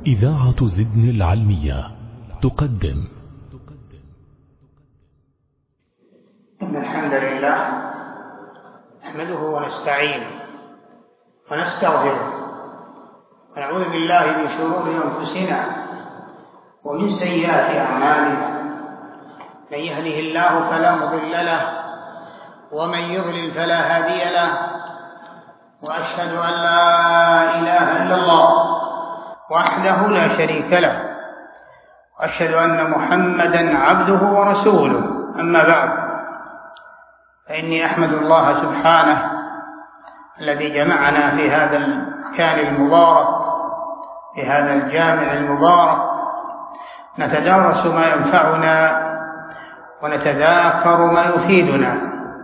إذاعة زدن العلمية تقدم. إن الحمد لله نحمده ونستعينه ونستغفره ونعوذ بالله من شرور أنفسنا ومن سيئات أعمالنا، من يهده الله فلا مضل له ومن يضلل فلا هادي له، وأشهد أن لا إله إلا الله وحده لا شريك له، وأشهد أن محمدًا عبده ورسوله. أما بعد، فإني أحمد الله سبحانه الذي جمعنا في هذا المكان المبارك، في هذا الجامع المبارك، نتدارس ما ينفعنا ونتذاكر ما يفيدنا.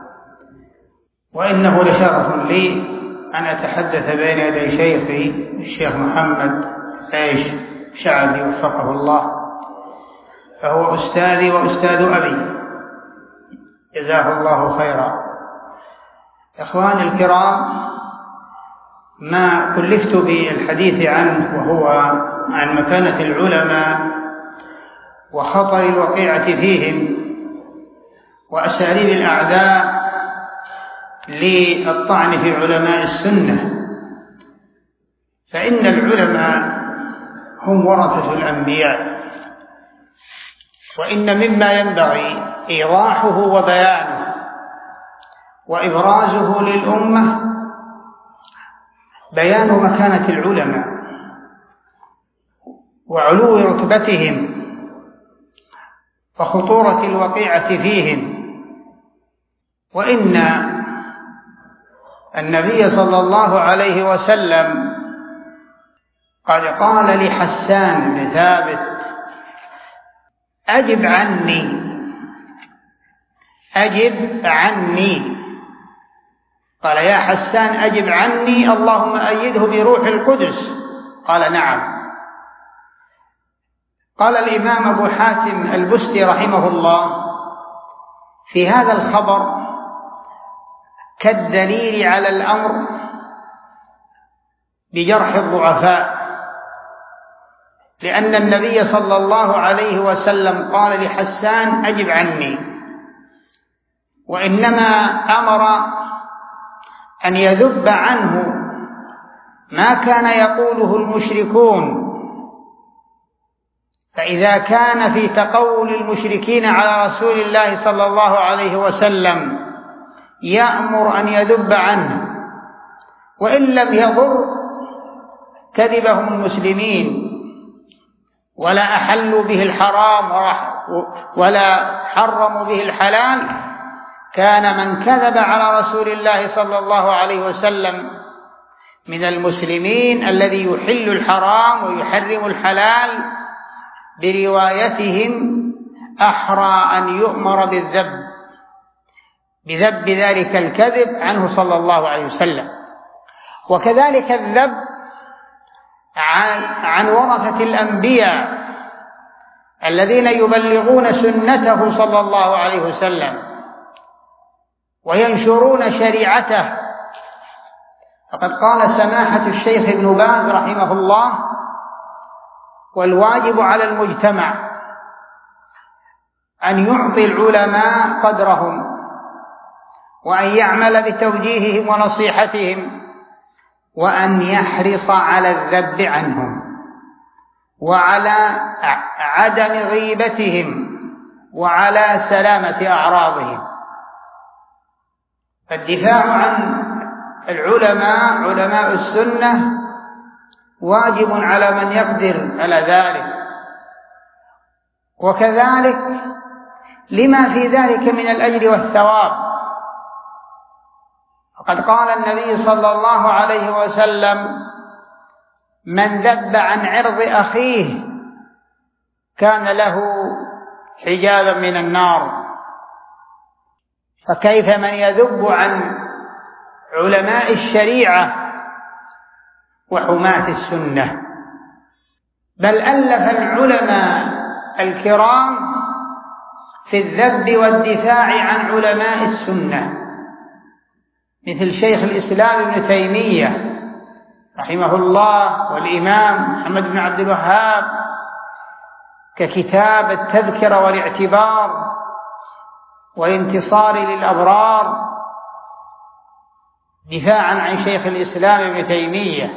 وإنه لشرف لي أن أتحدث بين يدي شيخي الشيخ محمد عيش شعبي وفقه الله، فهو أستاذي وأستاذ أبي، جزاه الله خيرا. إخواني الكرام، ما كلفت بالحديث عنه وهو عن مكانة العلماء وخطر الوقيعة فيهم وأساليب الأعداء للطعن في علماء السنة، فإن العلماء هم ورثة الأنبياء، وإن مما ينبغي إيضاحه وبيانه وإبرازه للأمة بيان مكانة العلماء وعلو رتبتهم وخطورة الوقيعة فيهم. وإن النبي صلى الله عليه وسلم قد قال لحسان بن ثابت: أجب عني. قال: يا حسان أجب عني، اللهم أيده بروح القدس. قال: نعم. قال الإمام أبو حاتم البستي رحمه الله في هذا الخبر كالدليل على الأمر بجرح الضعفاء، لأن النبي صلى الله عليه وسلم قال لحسان: أجب عني، وإنما أمر أن يذب عنه ما كان يقوله المشركون، فإذا كان في تقول المشركين على رسول الله صلى الله عليه وسلم يأمر أن يذب عنه، وإن لم يضر كذبهم المسلمين ولا أحلوا به الحرام ولا حرموا به الحلال، كان من كذب على رسول الله صلى الله عليه وسلم من المسلمين الذي يحل الحرام ويحرم الحلال بروايتهم أحرى أن يؤمر بذب ذلك الكذب عنه صلى الله عليه وسلم. وكذلك الذب عن ورثة الأنبياء الذين يبلغون سنته صلى الله عليه وسلم وينشرون شريعته. فقد قال سماحة الشيخ ابن باز رحمه الله: والواجب على المجتمع أن يعطي العلماء قدرهم، وأن يعمل بتوجيههم ونصيحتهم، وأن يحرص على الذب عنهم وعلى عدم غيبتهم وعلى سلامة أعراضهم. فالدفاع عن العلماء علماء السنة واجب على من يقدر على ذلك، وكذلك لما في ذلك من الأجر والثواب. وقد قال النبي صلى الله عليه وسلم: من ذب عن عرض أخيه كان له حجابا من النار. فكيف من يذب عن علماء الشريعة وحماة السنة؟ بل ألف العلماء الكرام في الذب والدفاع عن علماء السنة، مثل شيخ الإسلام ابن تيمية رحمه الله والإمام محمد بن عبد الوهاب، ككتاب التذكرة والاعتبار والانتصار للأبرار دفاعا عن شيخ الإسلام ابن تيمية،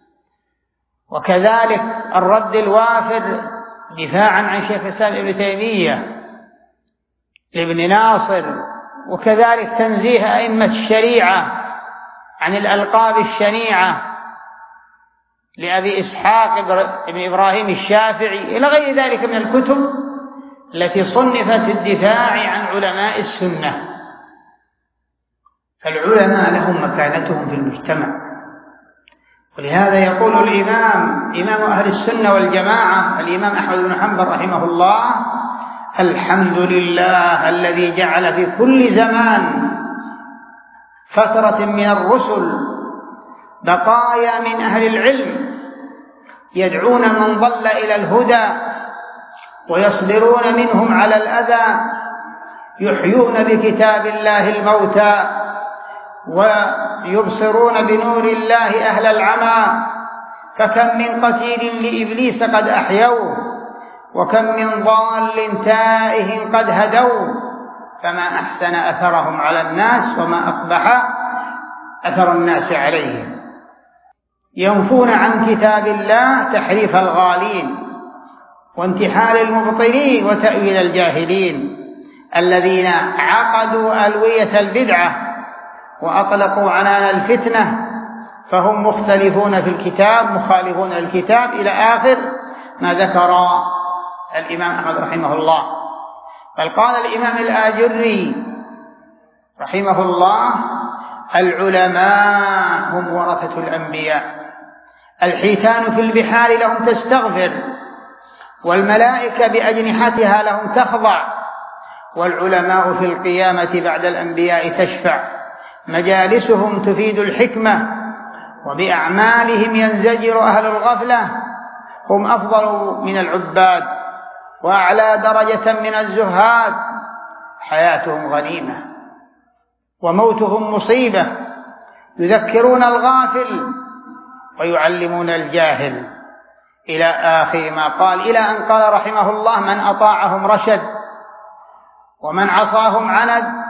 وكذلك الرد الوافر دفاعا عن شيخ الإسلام ابن تيمية لابن ناصر، وكذلك تنزيه أئمة الشريعة عن الألقاب الشنيعة لأبي إسحاق بن إبراهيم الشافعي، إلى غير ذلك من الكتب التي صنفت في الدفاع عن علماء السنة. فالعلماء لهم مكانتهم في المجتمع، ولهذا يقول الإمام إمام أهل السنة والجماعة الإمام أحمد بن حنبل رحمه الله: الحمد لله الذي جعل في كل زمان فترة من الرسل بقايا من أهل العلم يدعون من ضل إلى الهدى ويصبرون منهم على الأذى، يحيون بكتاب الله الموتى ويبصرون بنور الله أهل العمى، فكم من قتيل لإبليس قد أحيوه، وكم من ضال تائه قد هدوا، فما أحسن أثرهم على الناس وما أقبح أثر الناس عليهم. ينفون عن كتاب الله تحريف الغالين وانتحال المبطلين وتأويل الجاهلين الذين عقدوا ألوية البدعة وأطلقوا عنان الفتنة، فهم مختلفون في الكتاب مخالفون الكتاب، إلى آخر ما ذكر الإمام أحمد رحمه الله. بل قال الإمام الآجري رحمه الله: العلماء هم ورثة الأنبياء، الحيتان في البحار لهم تستغفر، والملائكة بأجنحتها لهم تخضع، والعلماء في القيامة بعد الأنبياء تشفع، مجالسهم تفيد الحكمة، وبأعمالهم ينزجر أهل الغفلة، هم أفضل من العباد وأعلى درجة من الزهاد، حياتهم غنيمة وموتهم مصيبة، يذكرون الغافل ويعلمون الجاهل، إلى آخر ما قال، إلى أن قال رحمه الله: من أطاعهم رشد ومن عصاهم عند.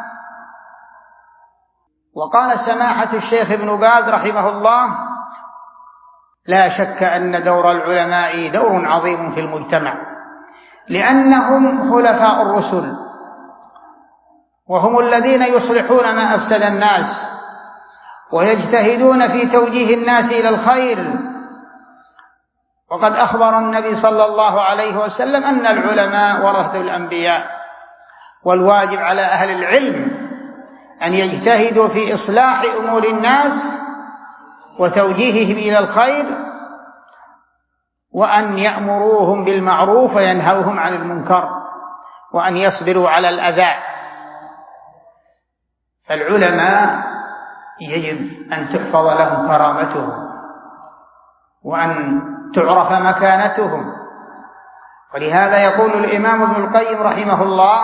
وقال سماحة الشيخ ابن باز رحمه الله: لا شك أن دور العلماء دور عظيم في المجتمع، لأنهم خلفاء الرسل، وهم الذين يصلحون ما أفسد الناس ويجتهدون في توجيه الناس إلى الخير. وقد أخبر النبي صلى الله عليه وسلم أن العلماء ورثة الأنبياء، والواجب على أهل العلم أن يجتهدوا في إصلاح أمور الناس وتوجيههم إلى الخير، وأن يأمروهم بالمعروف وينهوهم عن المنكر، وأن يصبروا على الأذى. فالعلماء يجب أن تحفظ لهم كرامتهم وأن تعرف مكانتهم. ولهذا يقول الإمام ابن القيم رحمه الله: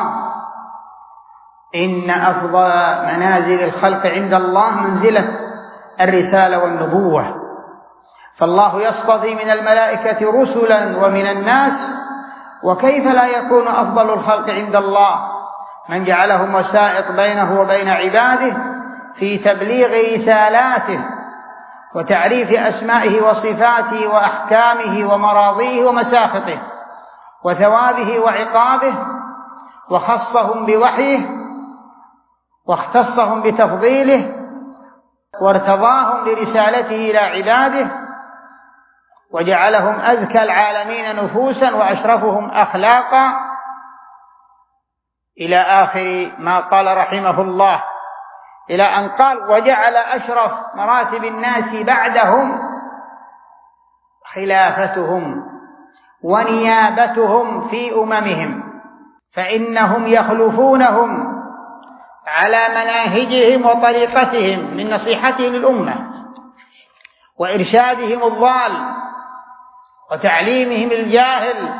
إن أفضل منازل الخلق عند الله منزلة الرسالة والنبوة، فالله يصطفي من الملائكة رسلا ومن الناس، وكيف لا يكون أفضل الخلق عند الله من جعلهم وسائط بينه وبين عباده في تبليغ رسالاته وتعريف أسمائه وصفاته وأحكامه ومراضيه ومساخطه وثوابه وعقابه، وخصهم بوحيه واختصهم بتفضيله وارتضاهم برسالته إلى عباده، وجعلهم أزكى العالمين نفوسا وأشرفهم أخلاقا، إلى آخر ما قال رحمه الله، إلى أن قال: وجعل أشرف مراتب الناس بعدهم خلافتهم ونيابتهم في أممهم، فإنهم يخلفونهم على مناهجهم وطريقتهم من نصيحتهم للأمة وإرشادهم الضال وتعليمهم الجاهل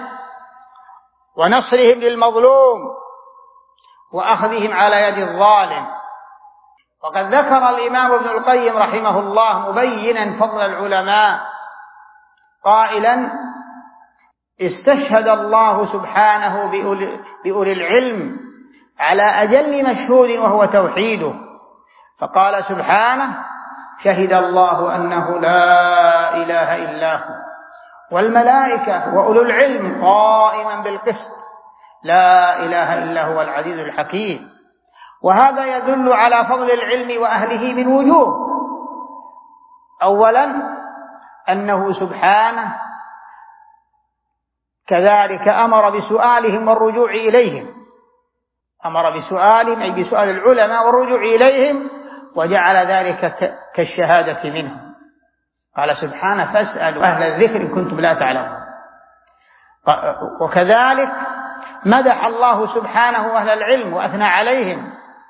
ونصرهم للمظلوم وأخذهم على يد الظالم. وقد ذكر الإمام ابن القيم رحمه الله مبينا فضل العلماء قائلا: استشهد الله سبحانه بأولي العلم على أجل مشهود وهو توحيده، فقال سبحانه: شهد الله أنه لا إله إلا هو والملائكة وأولو العلم قائما بالقسط لا إله إلا هو العزيز الحكيم. وهذا يدل على فضل العلم وأهله من وجوه: أولا أنه سبحانه كذلك أمر بسؤالهم والرجوع إليهم، أمر بسؤالهم أي بسؤال العلماء والرجوع إليهم، وجعل ذلك كالشهادة منهم. قال سبحانه: فاسألوا أهل الذكر إن كنتم لا تعلمون. وكذلك مدح الله سبحانه أهل العلم وأثنى عليهم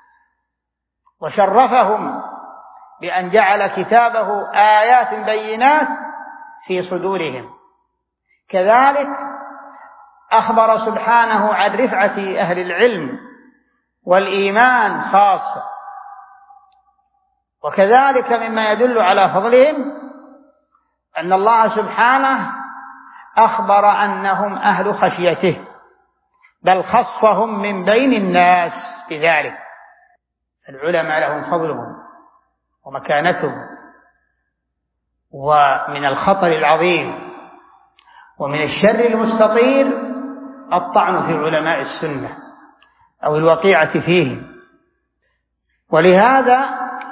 وشرفهم بأن جعل كتابه آيات بينات في صدورهم. كذلك أخبر سبحانه عن رفعة أهل العلم والإيمان خاصة. وكذلك مما يدل على فضلهم أن الله سبحانه أخبر أنهم أهل خشيته، بل خصهم من بين الناس بذلك. العلماء لهم فضلهم ومكانتهم، ومن الخطر العظيم ومن الشر المستطير الطعن في علماء السنة أو الوقيعة فيهم. ولهذا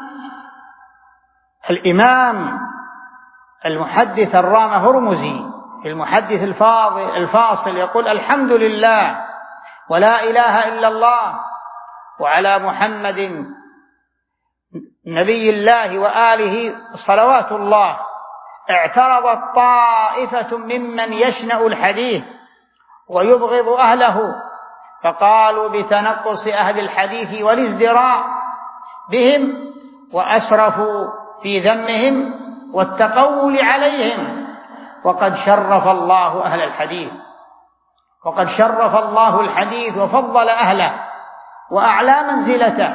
الإمام المحدث الرام هرمزي في المحدث الفاصل يقول: الحمد لله ولا إله إلا الله وعلى محمد نبي الله وآله صلوات الله. اعترضت طائفة ممن يشنأ الحديث ويبغض أهله، فقالوا بتنقص أهل الحديث والازدراء بهم، وأسرفوا في ذمهم والتقول عليهم. وقد شرف الله أهل الحديث، وقد شرف الله الحديث وفضل أهله وأعلى منزلته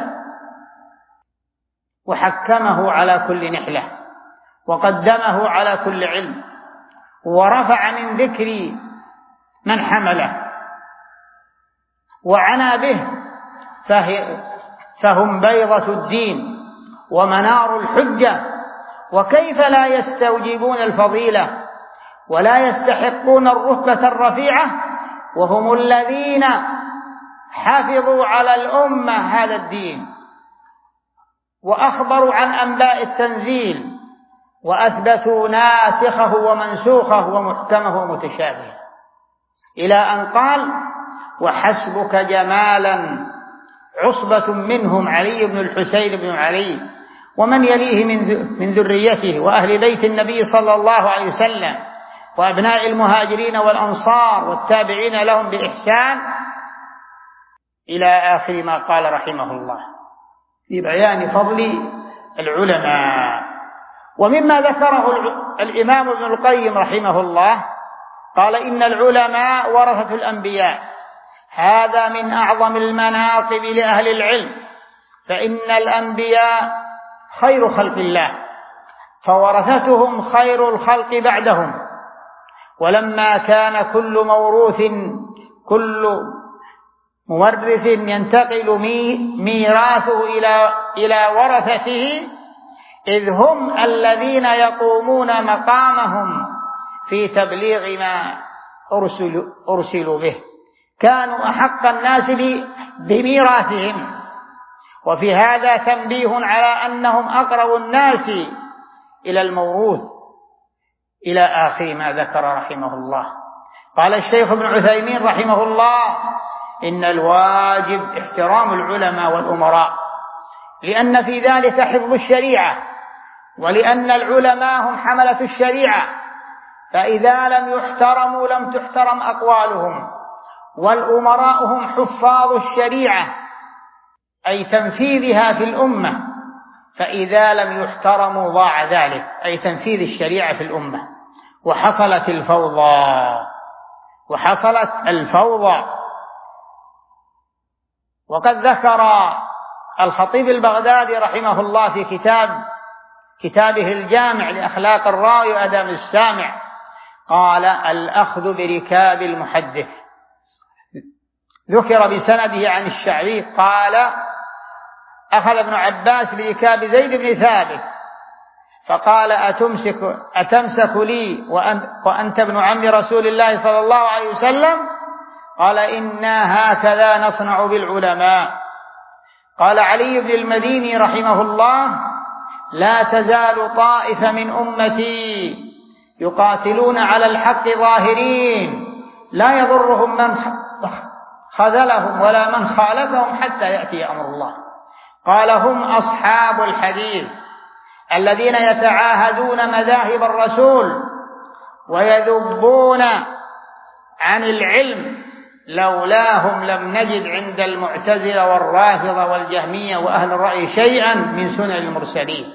وحكمه على كل نحلة وقدمه على كل علم، ورفع من ذكر من حمله وعنى به، فهم بيضة الدين ومنار الحجة. وكيف لا يستوجبون الفضيلة ولا يستحقون الرتبة الرفيعة وهم الذين حفظوا على الأمة هذا الدين وأخبروا عن أنباء التنزيل وأثبتوا ناسخه ومنسوخه ومحكمه ومتشابهه، إلى أن قال: وحسبك جمالا عصبة منهم علي بن الحسين بن علي ومن يليه من ذريته وأهل بيت النبي صلى الله عليه وسلم وأبناء المهاجرين والأنصار والتابعين لهم بإحسان، إلى آخر ما قال رحمه الله في بيان فضل العلماء. ومما ذكره الإمام ابن القيم رحمه الله قال: إن العلماء ورثة الأنبياء، هذا من أعظم المناقب لأهل العلم، فإن الأنبياء خير خلق الله، فورثتهم خير الخلق بعدهم. ولما كان كل موروث كل مورث ينتقل ميراثه إلى ورثته، إذ هم الذين يقومون مقامهم في تبليغ ما أرسلوا به، كانوا أحق الناس بميراثهم. وفي هذا تنبيه على أنهم أقرب الناس إلى الموروث، إلى آخر ما ذكر رحمه الله. قال الشيخ ابن عثيمين رحمه الله: إن الواجب احترام العلماء والأمراء، لأن في ذلك حفظ الشريعة، ولأن العلماء هم حملة الشريعة، فإذا لم يحترموا لم تحترم أقوالهم. والأمراء هم حفاظ الشريعة أي تنفيذها في الأمة، فإذا لم يحترموا ضاع ذلك أي تنفيذ الشريعة في الأمة، وحصلت الفوضى. وقد ذكر الخطيب البغدادي رحمه الله في كتابه الجامع لأخلاق الراوي وأداب السامع قال: الأخذ بركاب المحدث. ذكر بسنده عن الشعبي قال: أخذ ابن عباس بركاب زيد بن ثابت فقال: أتمسك لي وأنت ابن عم رسول الله صلى الله عليه وسلم؟ قال: إنا هكذا نصنع بالعلماء. قال علي بن المديني رحمه الله: لا تزال طائفة من أمتي يقاتلون على الحق ظاهرين لا يضرهم من خذلهم ولا من خالفهم حتى يأتي أمر الله. قال: هم أصحاب الحديث الذين يتعاهدون مذاهب الرسول ويذبون عن العلم، لولاهم لم نجد عند المعتزلة والرافضة والجهمية وأهل الرأي شيئا من سنن المرسلين.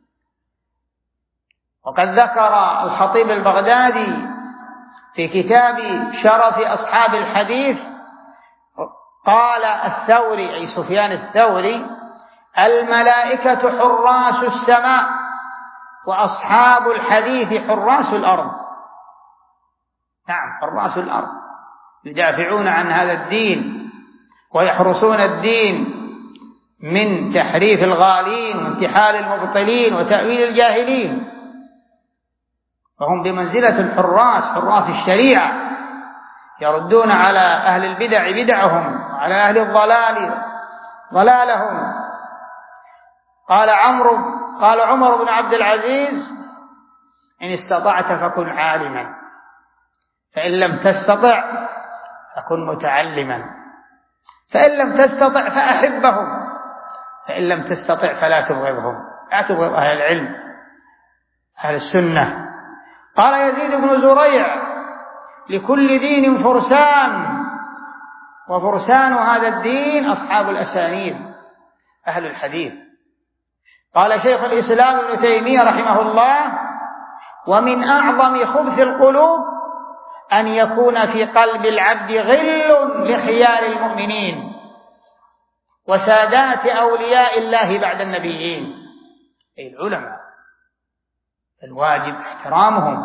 وقد ذكر الخطيب البغدادي في كتاب شرف أصحاب الحديث قال الثوري أي سفيان الثوري: الملائكة حراس السماء وأصحاب الحديث حراس الأرض. نعم، حراس الأرض يدافعون عن هذا الدين ويحرسون الدين من تحريف الغالين وانتحال المبطلين وتأويل الجاهلين، فهم بمنزلة الحراس، حراس الشريعة، يردون على أهل البدع بدعهم وعلى أهل الضلال ضلالهم. قال عمر بن عبد العزيز: إن استطعت فكن عالما، فإن لم تستطع فكن متعلما، فإن لم تستطع فأحبهم، فإن لم تستطع فلا تبغضهم، لا تبغض أهل العلم أهل السنة. قال يزيد بن زريع: لكل دين فرسان، وفرسان هذا الدين أصحاب الأسانيد أهل الحديث. قال شيخ الإسلام ابن تيمية رحمه الله: ومن أعظم خبث القلوب أن يكون في قلب العبد غل لخيار المؤمنين وسادات أولياء الله بعد النبيين، أي العلماء، الواجب احترامهم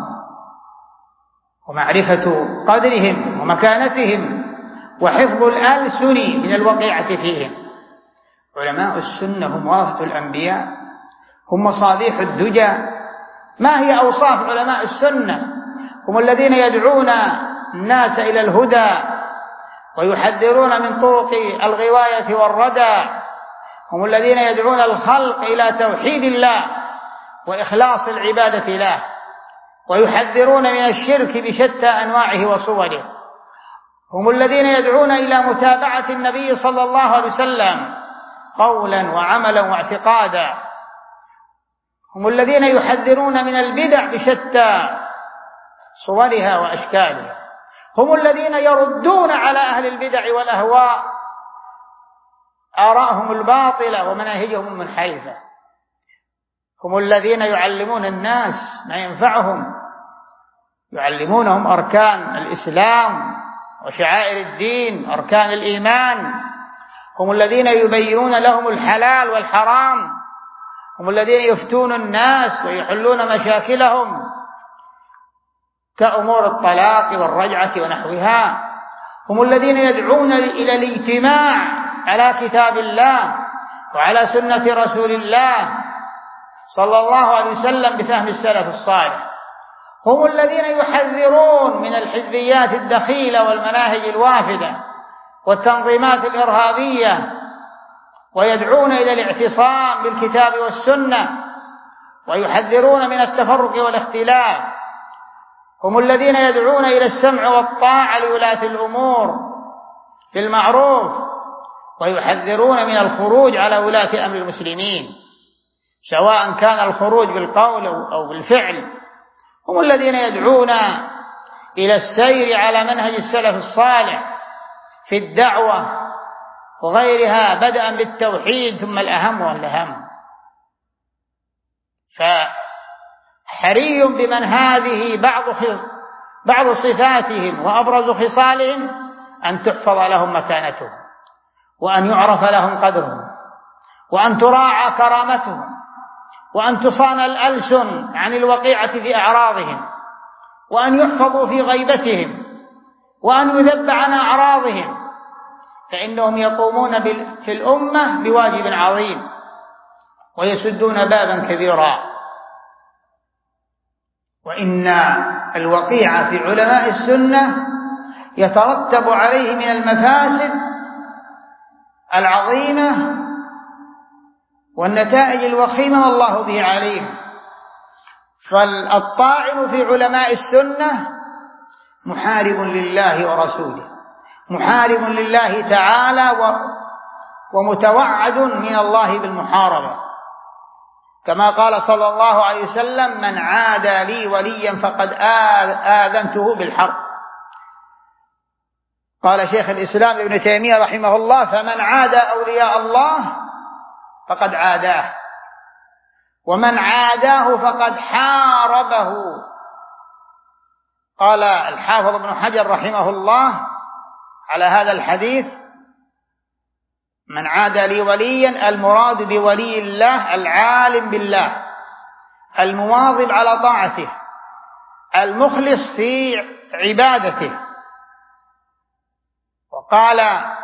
ومعرفة قدرهم ومكانتهم وحفظ الألسن من الوقيعة فيهم. علماء السنة هم ورثة الأنبياء، هم مصابيح الدجى. ما هي أوصاف علماء السنة؟ هم الذين يدعون الناس إلى الهدى ويحذرون من طرق الغواية والردى، هم الذين يدعون الخلق إلى توحيد الله وإخلاص العبادة له، ويحذرون من الشرك بشتى أنواعه وصوره، هم الذين يدعون إلى متابعة النبي صلى الله عليه وسلم قولا وعملا واعتقادا، هم الذين يحذرون من البدع بشتى صورها وأشكالها، هم الذين يردون على أهل البدع والأهواء آراءهم الباطلة ومناهجهم المنحرفة، هم الذين يعلمون الناس ما ينفعهم، يعلمونهم أركان الإسلام وشعائر الدين، أركان الإيمان، هم الذين يبينون لهم الحلال والحرام، هم الذين يفتون الناس ويحلون مشاكلهم كأمور الطلاق والرجعة ونحوها، هم الذين يدعون إلى الاجتماع على كتاب الله وعلى سنة رسول الله صلى الله عليه وسلم بفهم السلف الصالح، هم الذين يحذرون من الحزبيات الدخيلة والمناهج الوافدة والتنظيمات الإرهابية، ويدعون إلى الاعتصام بالكتاب والسنة، ويحذرون من التفرق والاختلاف، هم الذين يدعون إلى السمع والطاعة لولاة الأمور بالمعروف، ويحذرون من الخروج على ولاة أمر المسلمين سواء كان الخروج بالقول أو بالفعل، هم الذين يدعون إلى السير على منهج السلف الصالح في الدعوة وغيرها، بدءا بالتوحيد ثم الأهم والأهم. فحري بمن هذه بعض صفاتهم وأبرز خصالهم أن تحفظ لهم مكانتهم، وأن يعرف لهم قدرهم، وأن تراعى كرامتهم، وأن تصان الألسن عن الوقيعة في أعراضهم، وأن يحفظوا في غيبتهم، وأن يذب عن أعراضهم، فإنهم يقومون في الأمة بواجب عظيم ويسدون بابا كبيرا. وإن الوقيعة في علماء السنة يترتب عليه من المفاسد العظيمة والنتائج الوخيمة والله به عليم. فالطاعن في علماء السنة محارب لله ورسوله، محارب لله تعالى ومتوعد من الله بالمحاربة، كما قال صلى الله عليه وسلم: من عادى لي وليا فقد آذنته بالحرب. قال شيخ الإسلام ابن تيمية رحمه الله: فمن عادى أولياء الله فقد عاداه، ومن عاداه فقد حاربه. قال الحافظ ابن حجر رحمه الله على هذا الحديث: من عادى لي وليا، المراد بولي الله العالم بالله، المواظب على طاعته، المخلص في عبادته. وقال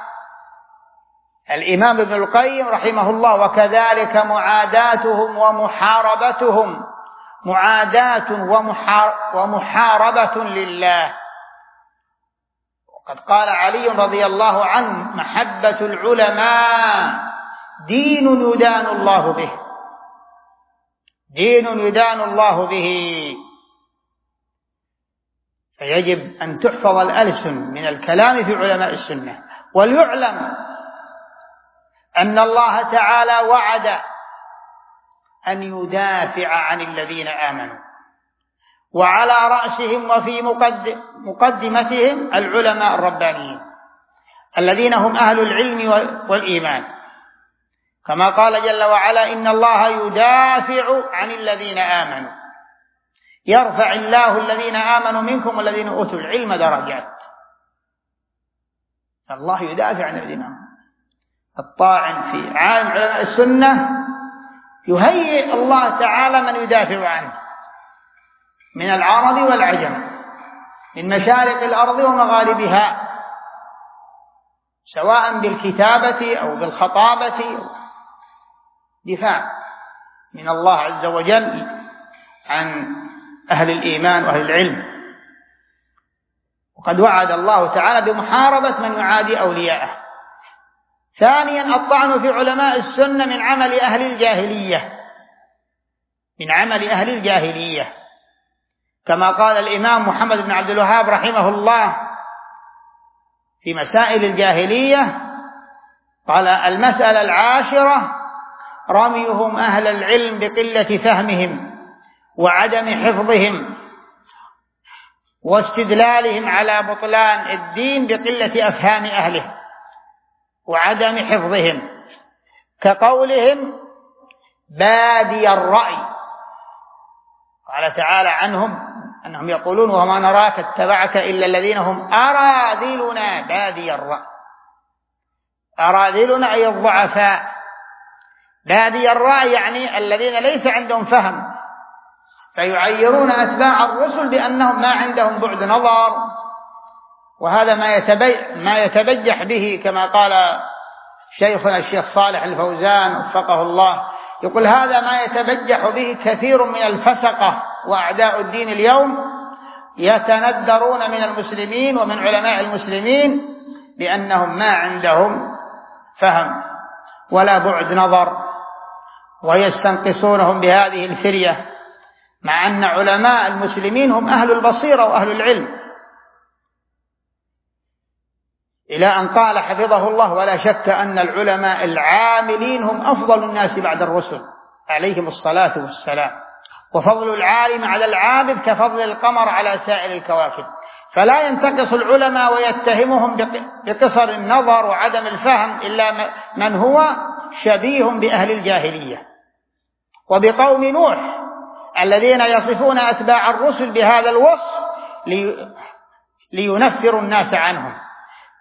الإمام ابن القيم رحمه الله: وكذلك معاداتهم ومحاربتهم معاداة ومحاربة لله. وقد قال علي رضي الله عنه: محبة العلماء دين يدان الله به، دين يدان الله به. فيجب أن تحفظ الألسن من الكلام في علماء السنة. وليعلم أن الله تعالى وعد أن يدافع عن الذين آمنوا، وعلى رأسهم وفي مقدمتهم العلماء الربانيين الذين هم أهل العلم والإيمان، كما قال جل وعلا: إن الله يدافع عن الذين آمنوا، يرفع الله الذين آمنوا منكم والذين أوتوا العلم درجات. الله يدافع عن الذين آمنوا. الطاعن في عالم علماء السنة يهيئ الله تعالى من يدافع عنه من العرب والعجم، من مشارق الأرض ومغاربها، سواء بالكتابة أو بالخطابة، دفاع من الله عز وجل عن أهل الإيمان وأهل العلم. وقد وعد الله تعالى بمحاربة من يعادي أولياءه. ثانيا، الطعن في علماء السنة من عمل أهل الجاهلية، من عمل أهل الجاهلية، كما قال الإمام محمد بن عبد الوهاب رحمه الله في مسائل الجاهلية، قال: المسألة العاشرة رميهم أهل العلم بقلة فهمهم وعدم حفظهم، واستدلالهم على بطلان الدين بقلة أفهام أهله وعدم حفظهم، كقولهم بادي الرأي. قال تعالى عنهم أنهم يقولون: وما نراك اتبعك إلا الذين هم أراذلنا بادي الرأي. أراذلنا أي الضعفاء، بادي الرأي يعني الذين ليس عندهم فهم، فيعيرون أتباع الرسل بأنهم ما عندهم بعد نظر. وهذا ما يتبجح به، كما قال شيخنا الشيخ صالح الفوزان وفقه الله، يقول: هذا ما يتبجح به كثير من الفسقة وأعداء الدين اليوم، يتندرون من المسلمين ومن علماء المسلمين بأنهم ما عندهم فهم ولا بعد نظر، ويستنقصونهم بهذه الفرية، مع أن علماء المسلمين هم أهل البصيرة وأهل العلم. إلى أن قال حفظه الله: ولا شك أن العلماء العاملين هم أفضل الناس بعد الرسل عليهم الصلاة والسلام، وفضل العالم على العابد كفضل القمر على سائر الكواكب. فلا ينتقص العلماء ويتهمهم بقصر النظر وعدم الفهم إلا من هو شبيه بأهل الجاهلية وبقوم نوح الذين يصفون أتباع الرسل بهذا الوصف لينفروا الناس عنهم.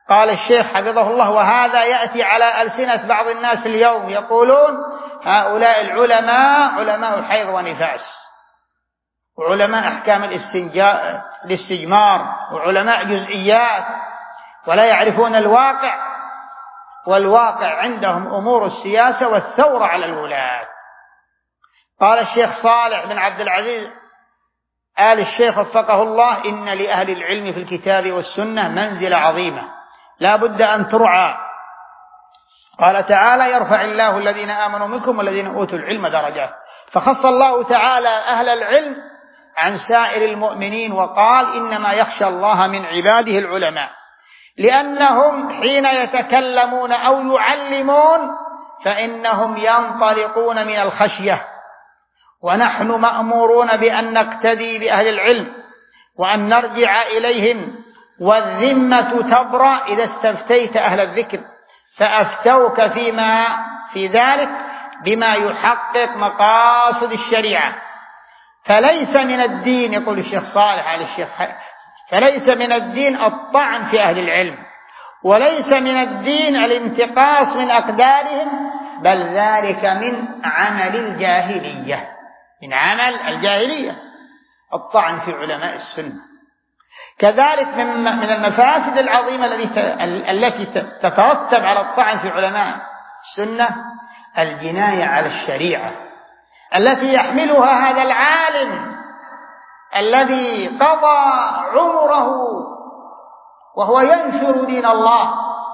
قال الشيخ حفظه الله: وهذا يأتي على ألسنة بعض الناس اليوم، يقولون هؤلاء العلماء علماء حيض ونفاس، وعلماء أحكام الاستجمار، وعلماء جزئيات، ولا يعرفون الواقع، والواقع عندهم أمور السياسة والثورة على الولاة. قال الشيخ صالح بن عبد العزيز آل الشيخ وفقه الله: إن لأهل العلم في الكتاب والسنة منزلة عظيمة لا بد أن ترعى. قال تعالى: يرفع الله الذين آمنوا منكم والذين أوتوا العلم درجات. فخص الله تعالى أهل العلم عن سائر المؤمنين، وقال: إنما يخشى الله من عباده العلماء، لأنهم حين يتكلمون أو يعلمون فإنهم ينطلقون من الخشية، ونحن مأمورون بأن نقتدي بأهل العلم وأن نرجع إليهم، والذمة تبرأ إذا استفتيت أهل الذكر فأفتوك فيما في ذلك بما يحقق مقاصد الشريعة. فليس من الدين، يقول الشيخ صالح على الشيخ، فليس من الدين الطعن في أهل العلم، وليس من الدين الانتقاص من أقدارهم، بل ذلك من عمل الجاهلية، من عمل الجاهلية الطعن في علماء السنة. كذلك من المفاسد العظيمة التي تترتب على الطعن في علماء السنة الجناية على الشريعة التي يحملها هذا العالم الذي قضى عمره وهو ينشر دين الله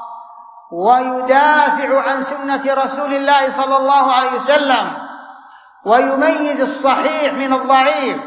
ويدافع عن سنة رسول الله صلى الله عليه وسلم ويميز الصحيح من الضعيف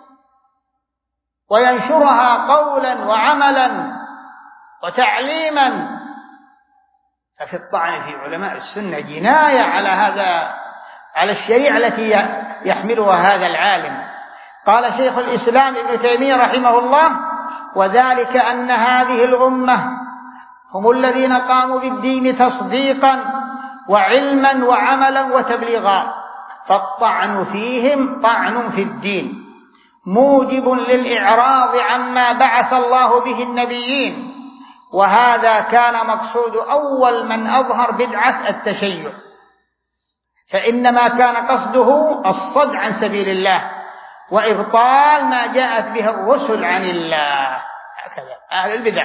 وينشرها قولا وعملا وتعليما. ففي الطعن في علماء السنة جناية على الشريعة التي يحملها هذا العالم. قال شيخ الإسلام ابن تيمية رحمه الله: وذلك أن هذه الأمة هم الذين قاموا بالدين تصديقا وعلما وعملا وتبليغا، فالطعن فيهم طعن في الدين موجب للإعراض عما بعث الله به النبيين، وهذا كان مقصود أول من أظهر بدعة التشيع، فإنما كان قصده الصد عن سبيل الله وإبطال ما جاءت به الرسل عن الله. هكذا أهل البدع،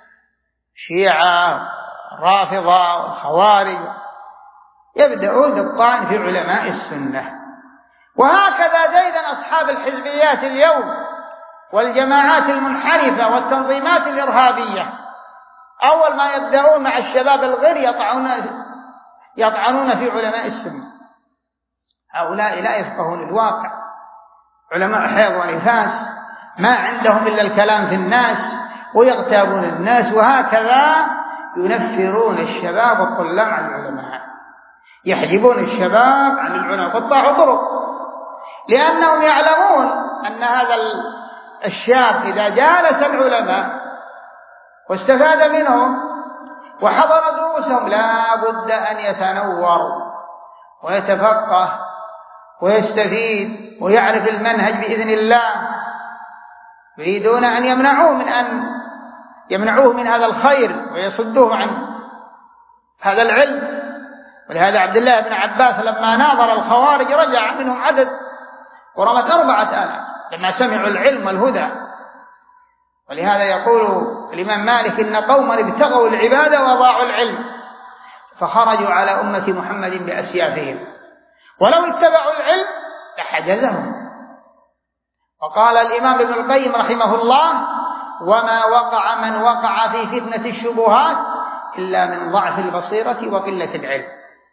شيعة، رافضة، والخوارج، يبدأون بالطعن في علماء السنة. وهكذا أيضا أصحاب الحزبيات اليوم والجماعات المنحرفة والتنظيمات الإرهابية، أول ما يبدأون مع الشباب الغير يطعنون في علماء السنة. هؤلاء لا يفقهون الواقع، علماء حيض ونفاس، ما عندهم إلا الكلام في الناس ويغتابون الناس، وهكذا ينفرون الشباب والطلاب عن العلماء، يحجبون الشباب عن العلماء قطاع طرق، لأنهم يعلمون أن هذا الشاب إذا جالس العلماء واستفاد منهم وحضر دروسهم لا بد أن يتنور ويتفقه ويستفيد ويعرف المنهج بإذن الله. يريدون أن يمنعوه من هذا الخير ويصدوه عن هذا العلم. ولهذا عبد الله بن عباس لما ناظر الخوارج رجع منهم عدد قرابة 4000 لما سمعوا العلم والهدى. ولهذا يقول الإمام مالك: إن قوما ابتغوا العبادة وضاعوا العلم فخرجوا على أمة محمد بأسيافهم، ولو اتبعوا العلم لحجزهم. وقال الإمام ابن القيم رحمه الله: وما وقع من وقع في فتنة الشبهات إلا من ضعف البصيرة وقلة العلم.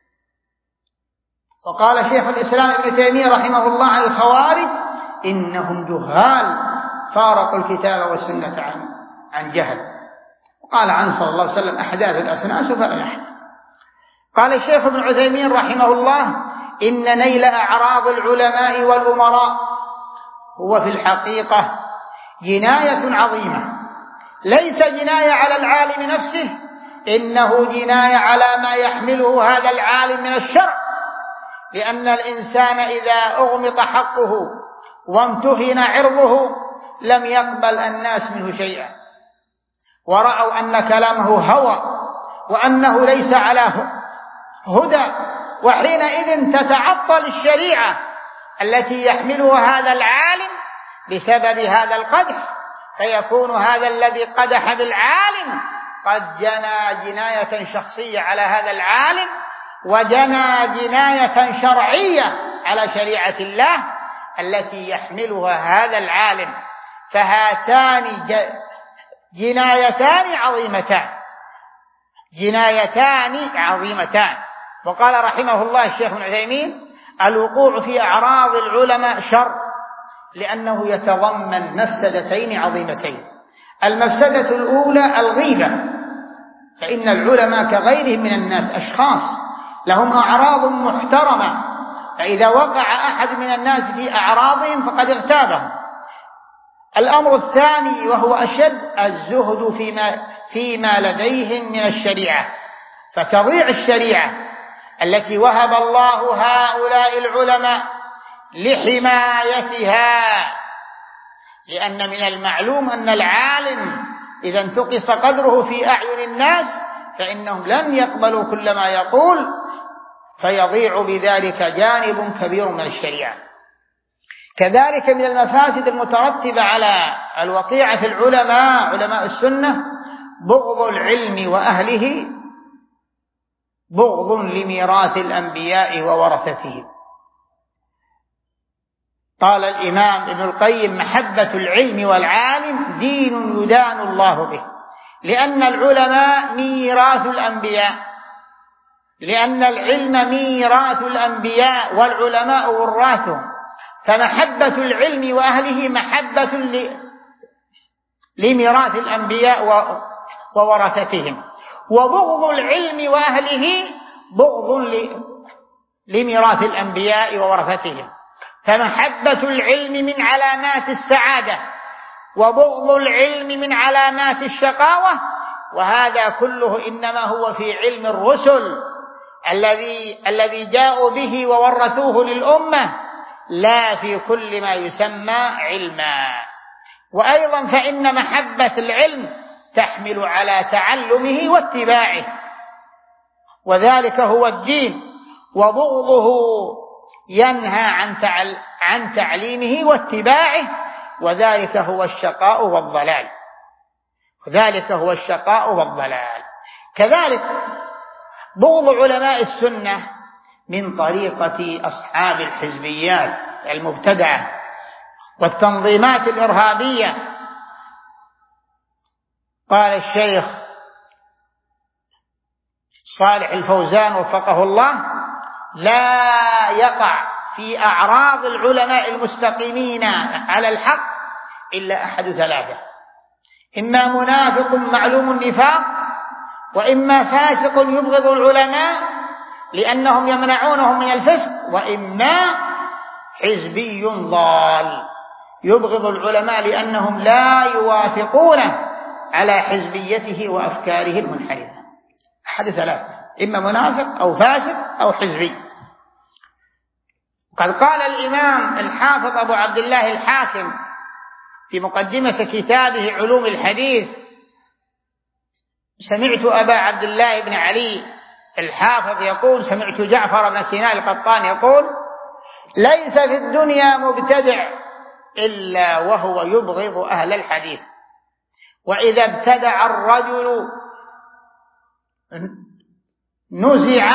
وقال شيخ الإسلام ابن تيمية رحمه الله عن الخوارج: إنهم جهال فارقوا الكتاب والسنة عن جهل. وقال عنه صلى الله عليه وسلم: أحداث الأسناس فلا يحل. قال الشيخ ابن عثيمين رحمه الله: إن نيل أعراض العلماء والأمراء هو في الحقيقة جناية عظيمة، ليس جناية على العالم نفسه، إنه جناية على ما يحمله هذا العالم من الشرع، لأن الإنسان إذا أغمط حقه وامتهن عرضه لم يقبل الناس منه شيئا، ورأوا أن كلامه هوى وأنه ليس على هدى، وحينئذ تتعطل الشريعة التي يحملها هذا العالم بسبب هذا القدح، فيكون هذا الذي قدح بالعالم قد جنى جناية شخصية على هذا العالم، وجنى جناية شرعية على شريعة الله التي يحملها هذا العالم. فهاتان جنايتان عظيمتان. وقال رحمه الله الشيخ ابن عثيمين: الوقوع في أعراض العلماء شر، لأنه يتضمن مفسدتين عظيمتين. المفسدة الأولى الغيبة، فإن العلماء كغيرهم من الناس أشخاص لهم أعراض محترمة، فإذا وقع أحد من الناس في أعراضهم فقد اغتابهم. الأمر الثاني وهو أشد الزهد فيما لديهم من الشريعة، فتضيع الشريعة التي وهب الله هؤلاء العلماء لحمايتها، لأن من المعلوم أن العالم إذا انتقص قدره في أعين الناس فإنهم لن يقبلوا كل ما يقول، فيضيع بذلك جانب كبير من الشريعة. كذلك من المفاسد المترتبة على الوقيعة في العلماء، علماء السنة، بغض العلم وأهله، بغض لميراث الأنبياء وورثتهم. قال الإمام ابن القيم: محبة العلم والعالم دين يدان الله به، لأن العلماء ميراث الأنبياء، لأن العلم ميراث الأنبياء والعلماء وراثهم، فمحبة العلم وأهله محبة لميراث الأنبياء وورثتهم، وبغض العلم وأهله بغض لميراث الأنبياء وورثتهم. فمحبة العلم من علامات السعادة، وبغض العلم من علامات الشقاوة، وهذا كله إنما هو في علم الرسل الذي جاءوا به وورثوه للأمة، لا في كل ما يسمى علما. وأيضا فإن محبة العلم تحمل على تعلمه واتباعه، وذلك هو الدين، وبغضه ينهى عن تعليمه واتباعه، وذلك هو الشقاء والضلال، كذلك بغض علماء السنة من طريقة أصحاب الحزبيات المبتدعة والتنظيمات الإرهابية. قال الشيخ صالح الفوزان وفقه الله: لا يقع في أعراض العلماء المستقيمين على الحق إلا أحد ثلاثة: إما منافق معلوم النفاق، وإما فاسق يبغض العلماء لأنهم يمنعونهم من الفسق، وإما حزبي ضال يبغض العلماء لأنهم لا يوافقونه على حزبيته وأفكاره المنحرفة. أحد ثلاثة: إما منافق أو فاسق أو حزبي. قد قال الإمام الحافظ أبو عبد الله الحاكم في مقدمة كتابه علوم الحديث: سمعت أبا عبد الله بن علي الحافظ يقول: سمعت جعفر بن سيناء القطان يقول: ليس في الدنيا مبتدع إلا وهو يبغض أهل الحديث، وإذا ابتدع الرجل نزع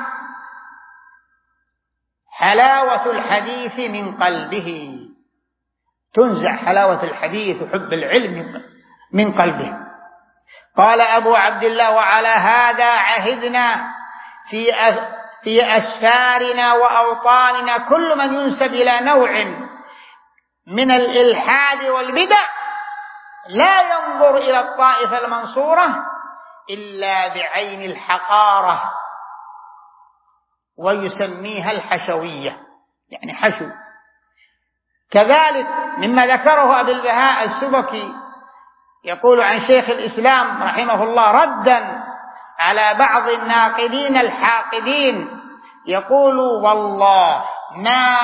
حلاوة الحديث من قلبه، تنزع حلاوة الحديث وحب العلم من قلبه. قال أبو عبد الله: وعلى هذا عهدنا في أسفارنا وأوطاننا كل من ينسب إلى نوع من الإلحاد والبدع لا ينظر إلى الطائفة المنصورة إلا بعين الحقارة، ويسميها الحشوية، يعني حشو. كذلك مما ذكره أبي البهاء السبكي يقول عن شيخ الإسلام رحمه الله ردا على بعض الناقدين الحاقدين، يقول: والله ما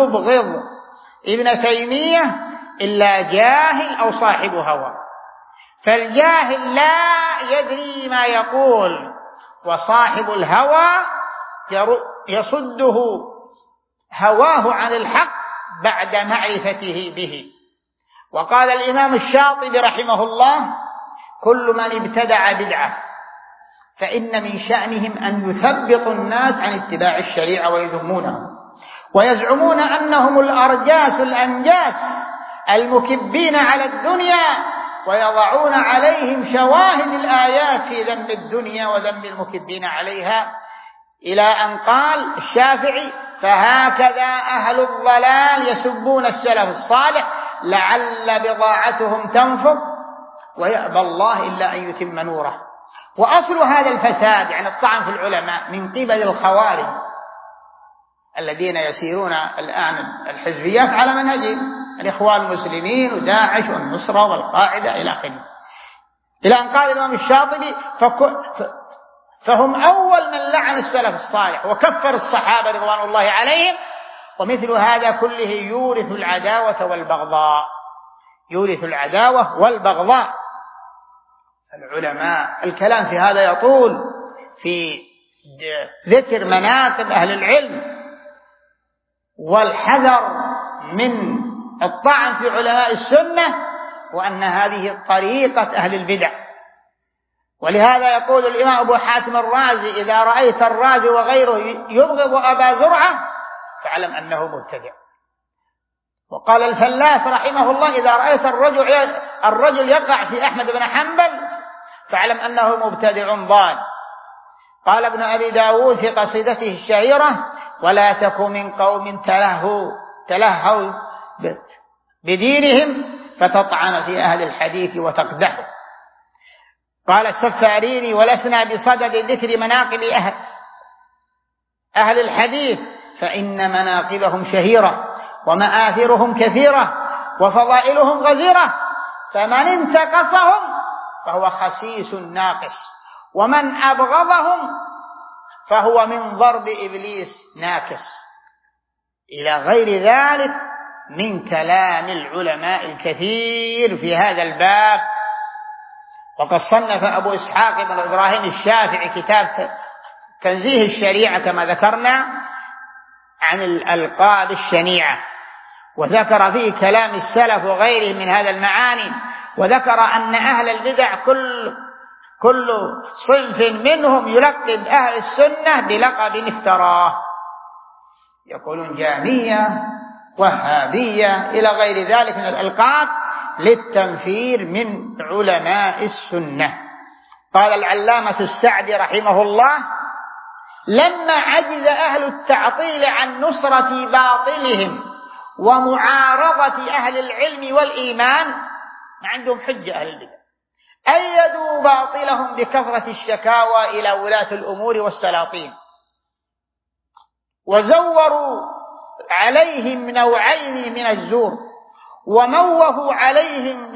يبغض ابن تيمية إلا جاهل أو صاحب هوى، فالجاهل لا يدري ما يقول، وصاحب الهوى يصده هواه عن الحق بعد معرفته به. وقال الإمام الشاطبي رحمه الله: كل من ابتدع بدعة فإن من شأنهم أن يثبطوا الناس عن اتباع الشريعة ويذمونهم، ويزعمون أنهم الأرجاس الأنجاس المكبين على الدنيا، ويضعون عليهم شواهد الآيات في ذم الدنيا وذم المكبين عليها، إلى أن قال الشافعي: فهكذا أهل الضلال يسبون السلف الصالح لعل بضاعتهم تنفض ويأبى الله إلا أن يتم نوره. وأصل هذا الفساد يعني الطعن في العلماء من قبل الخوارج الذين يسيرون الآن الحزبيات على منهج الإخوان المسلمين وداعش والنصرة والقاعدة إلى آخره، إلى أن قال الإمام الشاطبي: فهم أول من لعن السلف الصالح وكفر الصحابة رضوان الله عليهم، ومثل هذا كله يورث العداوة والبغضاء، يورث العداوة والبغضاء. العلماء الكلام في هذا يطول في ذكر مناقب أهل العلم والحذر من الطعن في علماء السنة، وأن هذه طريقة أهل البدع. ولهذا يقول الإمام أبو حاتم الرازي: إذا رأيت الرازي وغيره يبغض أبا زرعة فاعلم أنه مبتدع. وقال الفلاس رحمه الله: إذا رأيت الرجل يقع في أحمد بن حنبل فاعلم أنه مبتدع ضال. قال ابن أبي داود في قصيدته الشهيرة: ولا تك من قوم تلهوا بدينهم فتطعن في أهل الحديث وتقدحه. قال السفاريني: ولسنا بصدد ذكر مناقب أهل الحديث فإن مناقبهم شهيرة ومآثرهم كثيرة وفضائلهم غزيرة، فمن انتقصهم فهو خسيس ناقص، ومن أبغضهم فهو من ضرب إبليس ناكس، إلى غير ذلك من كلام العلماء الكثير في هذا الباب. وقد صنف أبو إسحاق بن إبراهيم الشافعي كتاب تنزيه الشريعة كما ذكرنا عن الألقاب الشنيعة، وذكر فيه كلام السلف وغيره من هذا المعاني، وذكر أن أهل البدع كل صنف منهم يلقب أهل السنة بلقب افتراه، يقولون جهمية وهابية إلى غير ذلك من الألقاب للتنفير من علماء السنة. قال العلامة السعدي رحمه الله: لما عجز أهل التعطيل عن نصرة باطلهم ومعارضة أهل العلم والإيمان، ما عندهم حجة أهل البدع، أيدوا باطلهم بكثرة الشكاوى إلى ولاة الأمور والسلاطين، وزوروا عليهم نوعين من الزور، وموهوا عليهم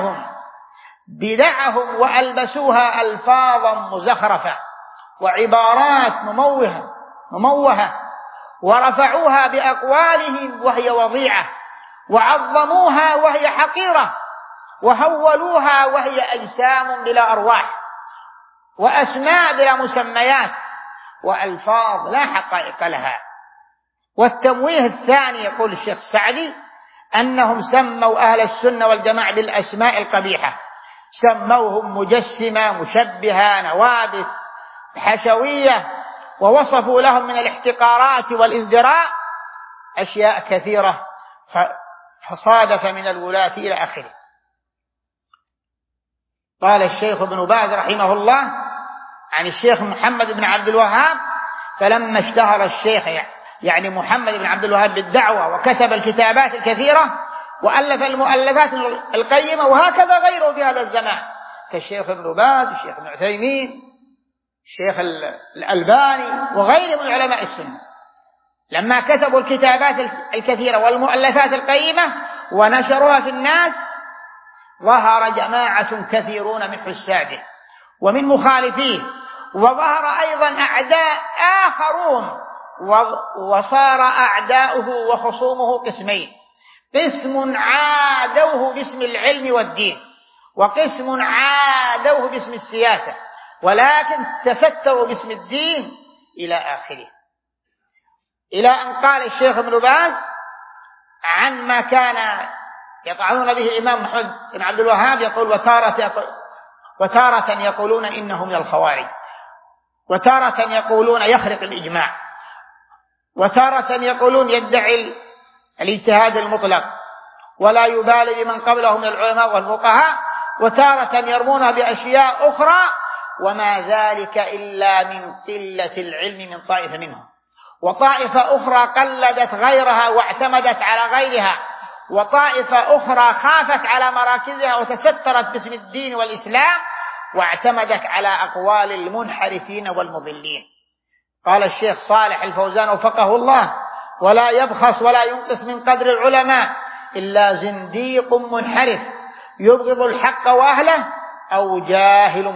بدعهم وألبسوها ألفاظا مزخرفة وعبارات مموهة، ورفعوها بأقوالهم وهي وضيعة، وعظموها وهي حقيرة، وهولوها وهي أجسام بلا أرواح، وأسماء بلا مسميات، وألفاظ لا حقائق لها. والتمويه الثاني يقول الشيخ السعدي أنهم سموا أهل السنة والجماعة بالأسماء القبيحة، سموهم مجسمة، مشبهة، نوابت، حشوية، ووصفوا لهم من الاحتقارات والازدراء أشياء كثيرة فصادف من الولاة إلى آخره. قال الشيخ ابن باز رحمه الله عن الشيخ محمد بن عبد الوهاب: فلما اشتهر الشيخ يعني محمد بن عبد الوهاب بالدعوة وكتب الكتابات الكثيرة وألف المؤلفات القيمة، وهكذا غيره في هذا الزمان كالشيخ ابن باز، الشيخ ابن عثيمين، الشيخ الألباني وغيره من علماء السنة، لما كتبوا الكتابات الكثيرة والمؤلفات القيمة ونشروها في الناس، ظهر جماعة كثيرون من حساده ومن مخالفيه، وظهر أيضا أعداء آخرون، وصار أعداؤه وخصومه قسمين: قسم عادوه باسم العلم والدين، وقسم عادوه باسم السياسة ولكن تستروا باسم الدين إلى آخره، إلى أن قال الشيخ ابن باز عن ما كان يطعنون به الإمام محمد بن عبد الوهاب، يقول وتارة يقولون إنه من الخوارج، وتارة يقولون يخرق الإجماع، وتارة يقولون يدعي الاجتهاد المطلق ولا يبالي بمن قبله من العلماء والفقهاء، وتارة يرمون بأشياء أخرى، وما ذلك إلا من قلة العلم من طائفة منهم، وطائفة أخرى قلدت غيرها واعتمدت على غيرها، وطائفة أخرى خافت على مراكزها وتسترت باسم الدين والإسلام واعتمدت على أقوال المنحرفين والمضلين. قال الشيخ صالح الفوزان وفقه الله: ولا يبخس ولا ينقص من قدر العلماء إلا زنديق منحرف يبغض الحق وأهله أو جاهل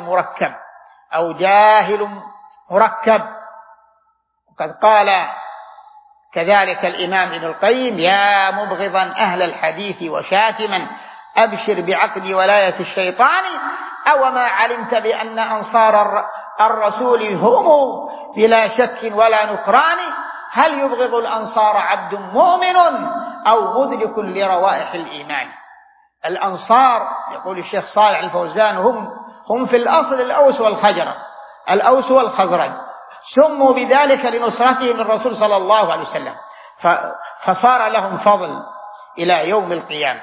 مركب. وقد قال كذلك الإمام ابن القيم: يا مبغضا أهل الحديث وشاتما أبشر بعقد ولاية الشيطان، أو ما علمت بأن أنصار الرسول هم بلا شك ولا نكران، هل يبغض الأنصار عبد مؤمن أو مدرك لروائح الإيمان. الأنصار يقول الشيخ صالح الفوزان هم في الأصل الأوس والخزرج، سموا بذلك لنصرتهم للرسول صلى الله عليه وسلم، فصار لهم فضل إلى يوم القيامة.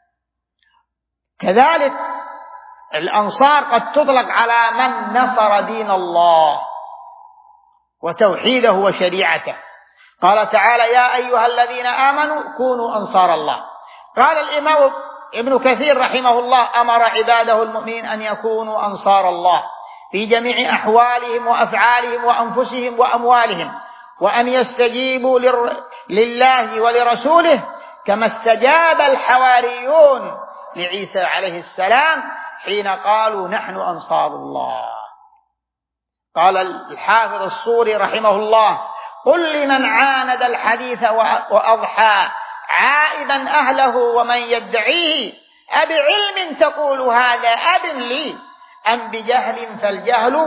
كذلك الأنصار قد تطلق على من نصر دين الله وتوحيده وشريعته. قال تعالى: يا أيها الذين آمنوا كونوا أنصار الله. قال الإمام ابن كثير رحمه الله: أمر عباده المؤمنين أن يكونوا أنصار الله في جميع أحوالهم وأفعالهم وأنفسهم وأموالهم، وأن يستجيبوا لله ولرسوله كما استجاب الحواريون لعيسى عليه السلام حين قالوا: نحن أنصار الله. قال الحافظ الصوري رحمه الله: قل لمن عاند الحديث وأضحى عائبا أهله ومن يدعيه، أبعلم تقول هذا أب لي أم بجهل، فالجهل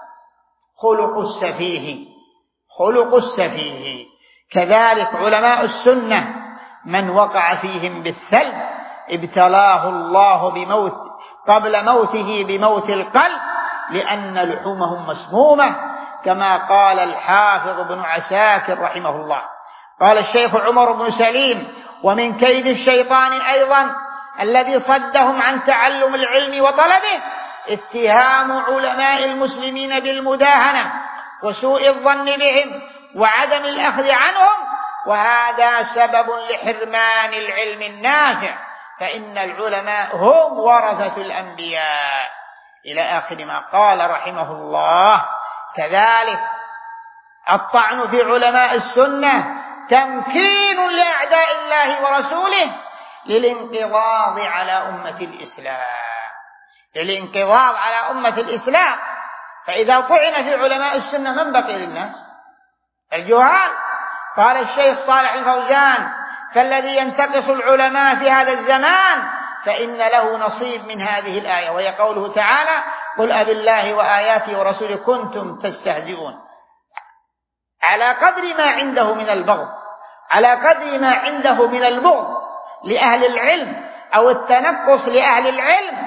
خلق السفيه. كذلك علماء السنة من وقع فيهم بالثلب ابتلاه الله قبل موته بموت القلب، لأن لحومهم مسمومة، كما قال الحافظ ابن عساكر رحمه الله. قال الشيخ عمر بن سليم: ومن كيد الشيطان أيضا الذي صدهم عن تعلم العلم وطلبه اتهام علماء المسلمين بالمداهنة وسوء الظن بهم وعدم الأخذ عنهم، وهذا سبب لحرمان العلم النافع، فإن العلماء هم ورثة الأنبياء، إلى آخر ما قال رحمه الله. كذلك الطعن في علماء السنة تمكين لأعداء الله ورسوله للانقضاض على أمة الإسلام، فإذا طعن في علماء السنة من بقي للناس؟ الجهال. قال الشيخ صالح الفوزان: فالذي ينتقص العلماء في هذا الزمان فإن له نصيب من هذه الآية، وهي قوله تعالى: قل أبالله وآياته ورسوله كنتم تستهزئون. على قدر ما عنده من البغض لأهل العلم أو التنقص لأهل العلم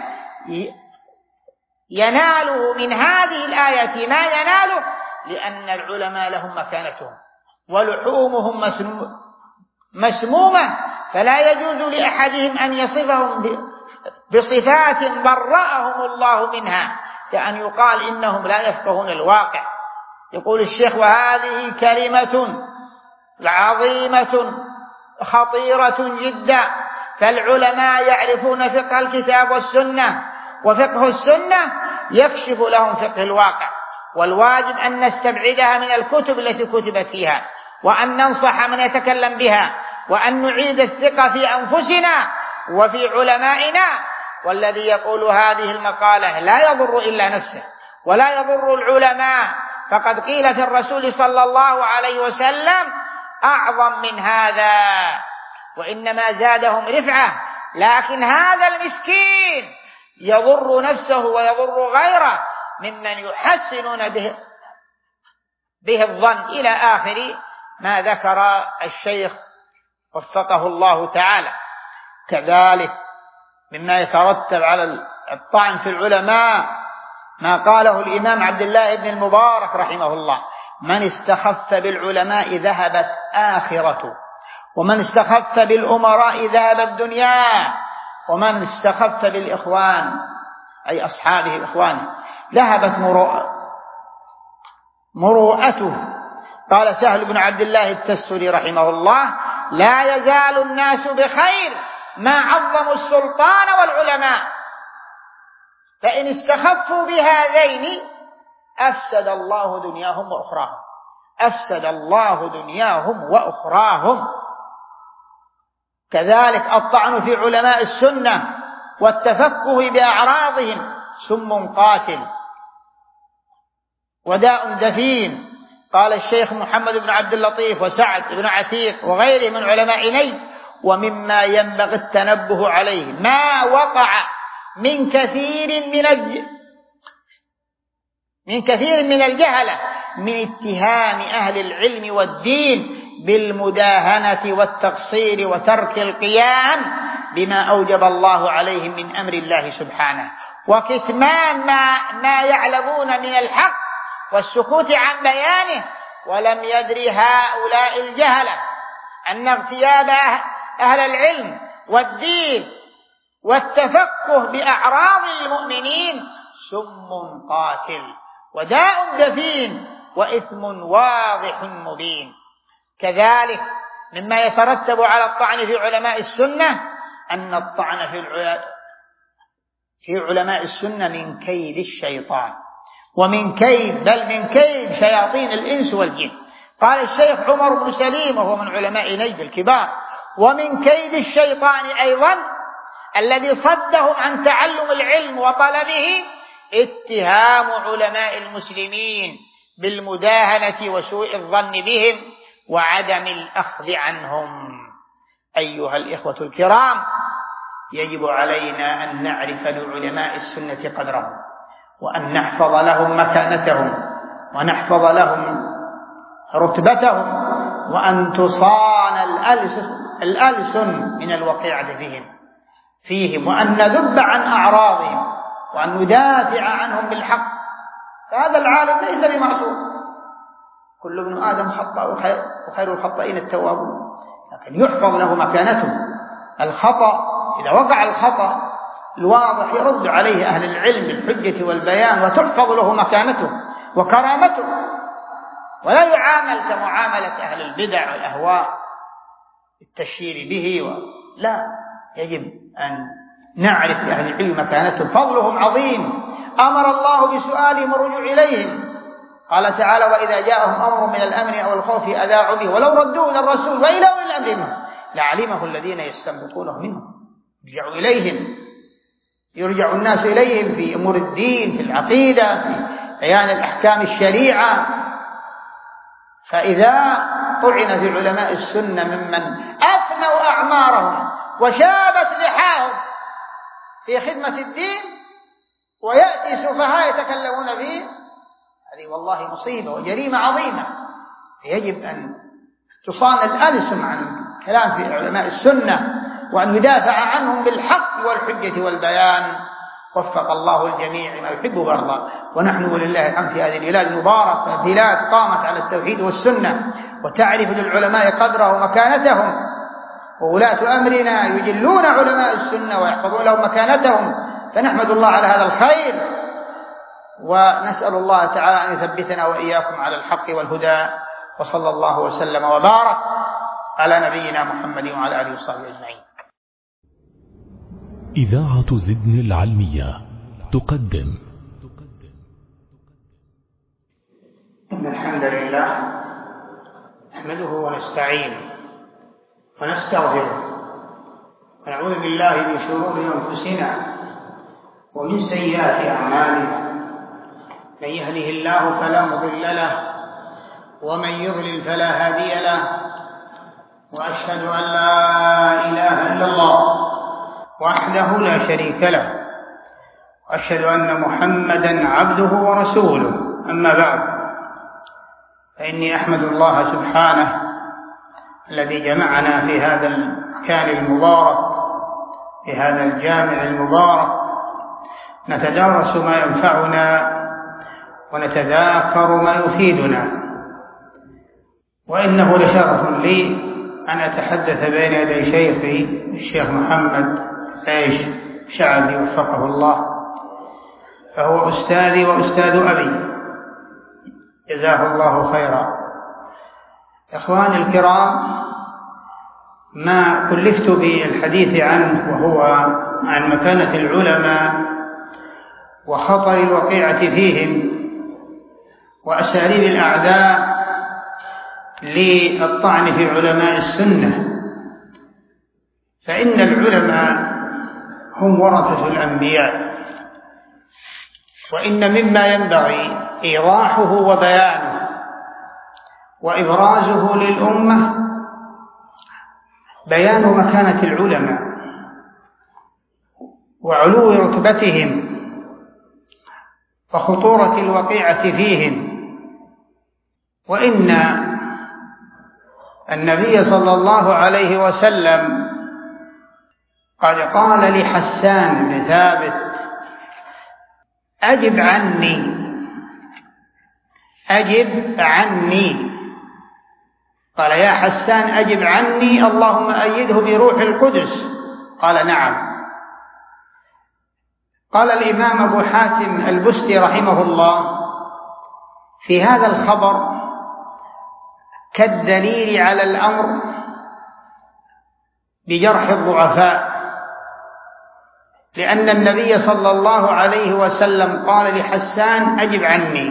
يناله من هذه الآية ما يناله، لأن العلماء لهم مكانتهم ولحومهم مسمومة، فلا يجوز لأحدهم أن يصفهم بصفات برأهم الله منها، كأن يقال إنهم لا يفقهون الواقع. يقول الشيخ: وهذه كلمة عظيمة خطيرة جدا، فالعلماء يعرفون فقه الكتاب والسنة، وفقه السنة يكشف لهم فقه الواقع، والواجب أن نستبعدها من الكتب التي كتبت فيها، وأن ننصح من يتكلم بها، وأن نعيد الثقة في أنفسنا وفي علمائنا. والذي يقول هذه المقالة لا يضر إلا نفسه ولا يضر العلماء، فقد قيل في الرسول صلى الله عليه وسلم أعظم من هذا، وإنما زادهم رفعة. لكن هذا المسكين يضر نفسه ويضر غيره ممن يحسنون به الظن، إلى آخر ما ذكر الشيخ وفقه الله تعالى. كذلك مما يترتب على الطعن في العلماء ما قاله الإمام عبد الله بن المبارك رحمه الله: من استخف بالعلماء ذهبت آخرته، ومن استخف بالأمراء ذهبت دنياه، ومن استخف بالإخوان أي أصحابه الإخوان ذهبت مروءته. قال سهل بن عبد الله التستري رحمه الله: لا يزال الناس بخير ما عظموا السلطان والعلماء، فإن استخفوا بهذين أفسد الله دنياهم وأخراهم، أفسد الله دنياهم وأخراهم. كذلك الطعن في علماء السنة والتفكه بأعراضهم سم قاتل وداء دفين. قال الشيخ محمد بن عبد اللطيف وسعد بن عتيق وغيره من علماء نجد: ومما ينبغي التنبه عليه ما وقع من كثير من الجهلة من اتهام أهل العلم والدين بالمداهنة والتقصير وترك القيام بما أوجب الله عليهم من أمر الله سبحانه، وكتمان ما يعلمون من الحق والسكوت عن بيانه. ولم يدري هؤلاء الجهلة أن اغتياب أهل العلم والدين والتفكه بأعراض المؤمنين سم قاتل وداء دفين وإثم واضح مبين. كذلك مما يترتب على الطعن في علماء السنة أن الطعن في علماء السنة من كيد الشيطان ومن كيد شياطين الإنس والجن. قال الشيخ عمر بن سليم وهو من علماء نجد الكبار: ومن كيد الشيطان أيضا الذي صدهم عن تعلم العلم وطلبه اتهام علماء المسلمين بالمداهنة وسوء الظن بهم وعدم الأخذ عنهم. أيها الإخوة الكرام، يجب علينا أن نعرف لعلماء السنة قدرهم، وأن نحفظ لهم مكانتهم، ونحفظ لهم رتبتهم، وأن تصان الألسن من الوقيعة فيهم، وأن نذب عن أعراضهم، وأن ندافع عنهم بالحق. فهذا العالم ليس بمعصوم، كل ابن آدم خطأ وخير الخطائين التوابون، لكن يحفظ له مكانته. الخطأ إذا وقع الخطأ الواضح يرد عليه أهل العلم بالحجة والبيان، وتحفظ له مكانته وكرامته، ولا يعامل كمعاملة أهل البدع والأهواء التشهير به لا، يجب أن نعرف لأهل العلم مكانتهم، فضلهم عظيم. أمر الله بسؤالهم والرجوع إليهم، قال تعالى: وإذا جاءهم أمر من الأمن أو الخوف أذاعوا به ولو ردوه إلى الرسول وإلى أولي الأمر منهم لعلمه الذين يستنبطونه منهم. يرجع الناس إليهم في أمور الدين، في العقيدة، في بيان الأحكام الشريعة. فإذا طعن في علماء السنة ممن أفنوا أعمارهم وشابت لحاهم في خدمة الدين ويأتي سفهاء يتكلمون فيه، هذه والله مصيبة وجريمة عظيمة. يجب أن تصان الألسن عن الكلام في علماء السنة، وأن ندافع عنهم بالحق والحجة والبيان. وفق الله الجميع ما يحب ويرضى. ونحن ولله الحمد في هذه البلاد المباركة، بلاد قامت على التوحيد والسنة وتعرف للعلماء قدره ومكانتهم، وولاة أمرنا يجلون علماء السنة ويحفظون لهم مكانتهم، فنحمد الله على هذا الخير، ونسأل الله تعالى أن يثبتنا وإياكم على الحق والهدى. وصلى الله وسلم وبارك على نبينا محمد وعلى آله وصحبه أجمعين. إذاعة زدن العلمية تقدم. إن الحمد لله نحمده ونستعينه ونستغفره ونعوذ بالله من شرور أنفسنا ومن سيئات أعمالنا. من يهده الله فلا مضل له ومن يضلل فلا هادي له، وأشهد أن لا إله إلا الله وحده لا شريك له، وأشهد أن محمدا عبده ورسوله. أما بعد، فإني أحمد الله سبحانه الذي جمعنا في هذا المكان المبارك، في هذا الجامع المبارك، نتدارس ما ينفعنا ونتذاكر ما يفيدنا. وإنه لشرف لي أن أتحدث بين يدي شيخي الشيخ محمد عيش شعبي وفقه الله، فهو أستاذي وأستاذ أبي، جزاه الله خيرا. إخواني الكرام، ما كلفت بالحديث عنه وهو عن مكانة العلماء وخطر الوقيعة فيهم وأساليب الأعداء للطعن في علماء السنة. فإن العلماء هم ورثة الأنبياء، وإن مما ينبغي إيضاحه وبيانه وإبرازه للأمة بيان مكانة العلماء وعلو رتبتهم وخطورة الوقيعة فيهم. وإن النبي صلى الله عليه وسلم قد قال لحسان بن ثابت: أجب عني. قال: يا حسان أجب عني، اللهم أيده بروح القدس. قال: نعم. قال الإمام أبو حاتم البستي رحمه الله في هذا الخبر كالدليل على الأمر بجرح الضعفاء، لأن النبي صلى الله عليه وسلم قال لحسان: أجب عني،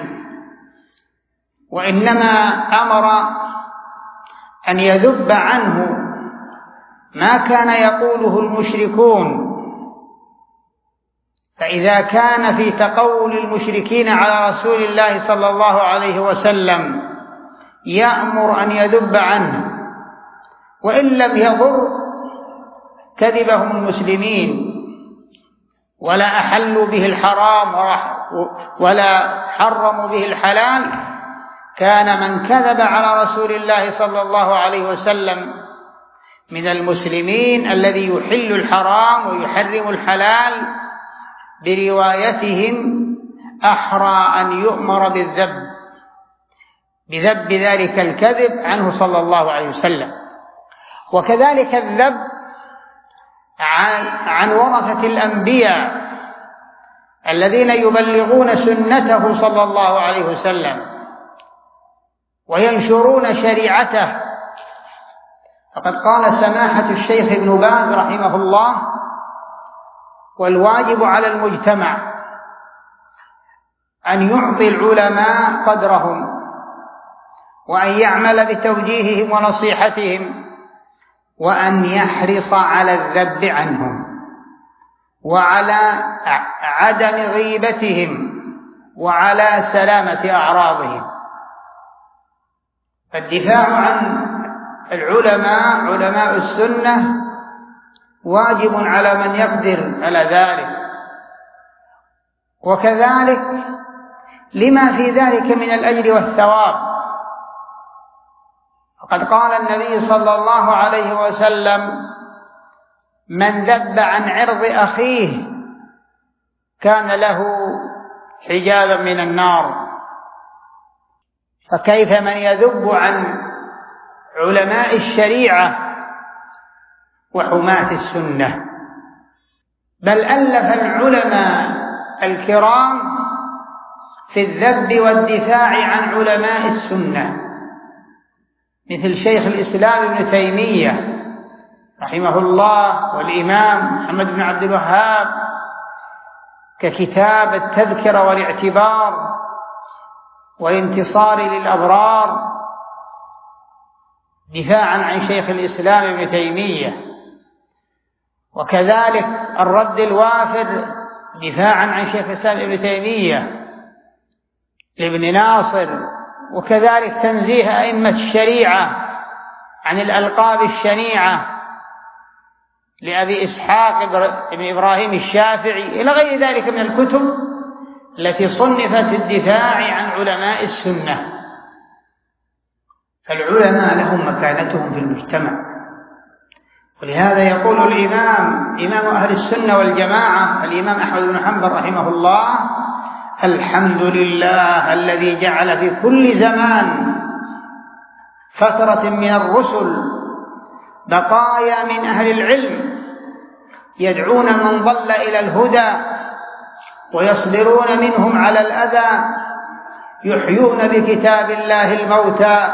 وإنما أمر أن يذب عنه ما كان يقوله المشركون. فإذا كان في تقول المشركين على رسول الله صلى الله عليه وسلم يأمر أن يذب عنه، وإن لم يضر كذبهم المسلمين ولا أحلوا به الحرام ولا حرموا به الحلال، كان من كذب على رسول الله صلى الله عليه وسلم من المسلمين الذي يحل الحرام ويحرم الحلال بروايتهم أحرى أن يؤمر بذب ذلك الكذب عنه صلى الله عليه وسلم. وكذلك الذب عن ورثة الأنبياء الذين يبلغون سنته صلى الله عليه وسلم وينشرون شريعته. فقد قال سماحة الشيخ ابن باز رحمه الله: والواجب على المجتمع أن يعطي العلماء قدرهم، وأن يعمل بتوجيههم ونصيحتهم، وأن يحرص على الذب عنهم وعلى عدم غيبتهم وعلى سلامة أعراضهم. الدفاع عن العلماء، علماء السنة، واجب على من يقدر على ذلك، وكذلك لما في ذلك من الأجر والثواب. وقد قال النبي صلى الله عليه وسلم: من ذب عن عرض أخيه كان له حجابا من النار. فكيف من يذب عن علماء الشريعة وحماة السنة؟ بل ألف العلماء الكرام في الذب والدفاع عن علماء السنة، مثل شيخ الإسلام ابن تيمية رحمه الله والإمام محمد بن عبد الوهاب، ككتاب التذكرة والاعتبار والانتصار للأبرار، دفاعا عن شيخ الإسلام ابن تيمية. وكذلك الرد الوافر دفاعا عن شيخ الإسلام ابن تيمية لابن ناصر. وكذلك تنزيه أئمة الشريعة عن الألقاب الشنيعة لأبي إسحاق بن إبراهيم الشافعي إلى غير ذلك من الكتب التي صنفت في الدفاع عن علماء السنة. فالعلماء لهم مكانتهم في المجتمع، ولهذا يقول إمام أهل السنة والجماعة الإمام أحمد بن حنبل رحمه الله: الحمد لله الذي جعل في كل زمان فترة من الرسل بقايا من أهل العلم يدعون من ضل إلى الهدى ويصبرون منهم على الأذى، يحيون بكتاب الله الموتى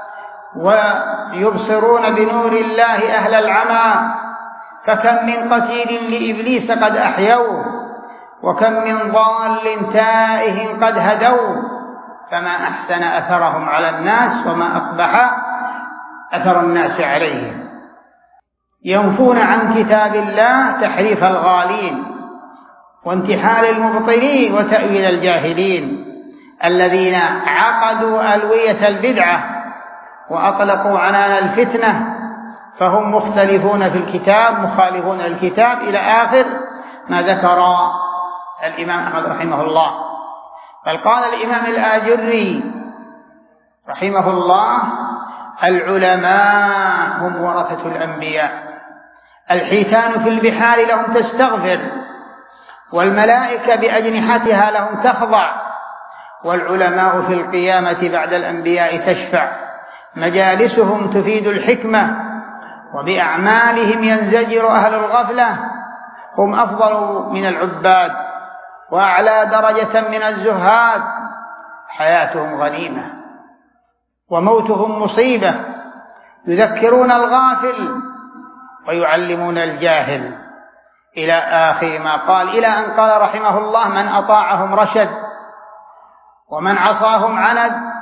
ويبصرون بنور الله أهل العمى. فكم من قتيل لإبليس قد أحيوه، وكم من ضال تائه قد هدوا، فما أحسن أثرهم على الناس وما أقبح أثر الناس عليهم. ينفون عن كتاب الله تحريف الغالين وانتحال المبطلين وتأويل الجاهلين الذين عقدوا ألوية البدعة وأطلقوا عنان الفتنة، فهم مختلفون في الكتاب مخالفون للكتاب، إلى آخر ما ذكر الإمام أحمد رحمه الله. بل قال الإمام الآجري رحمه الله: العلماء هم ورثة الأنبياء، الحيتان في البحار لهم تستغفر، والملائكة بأجنحتها لهم تخضع، والعلماء في القيامة بعد الأنبياء تشفع، مجالسهم تفيد الحكمة، وبأعمالهم ينزجر أهل الغفلة، هم أفضل من العباد وأعلى درجة من الزهاد، حياتهم غنيمة وموتهم مصيبة، يذكرون الغافل ويعلمون الجاهل، إلى آخر ما قال، إلى أن قال رحمه الله: من أطاعهم رشد ومن عصاهم عند.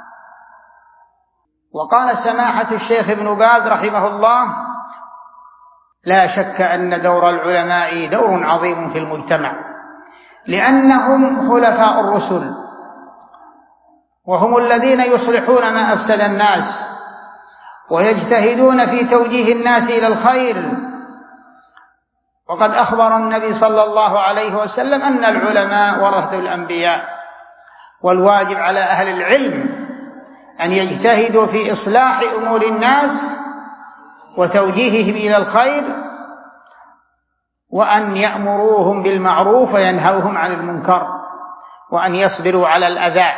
وقال سماحة الشيخ ابن باز رحمه الله: لا شك أن دور العلماء دور عظيم في المجتمع، لأنهم خلفاء الرسل، وهم الذين يصلحون ما أفسد الناس ويجتهدون في توجيه الناس إلى الخير. وقد أخبر النبي صلى الله عليه وسلم أن العلماء ورثة الأنبياء، والواجب على أهل العلم أن يجتهدوا في إصلاح أمور الناس وتوجيههم إلى الخير، وأن يأمروهم بالمعروف وينهوهم عن المنكر، وأن يصبروا على الأذى.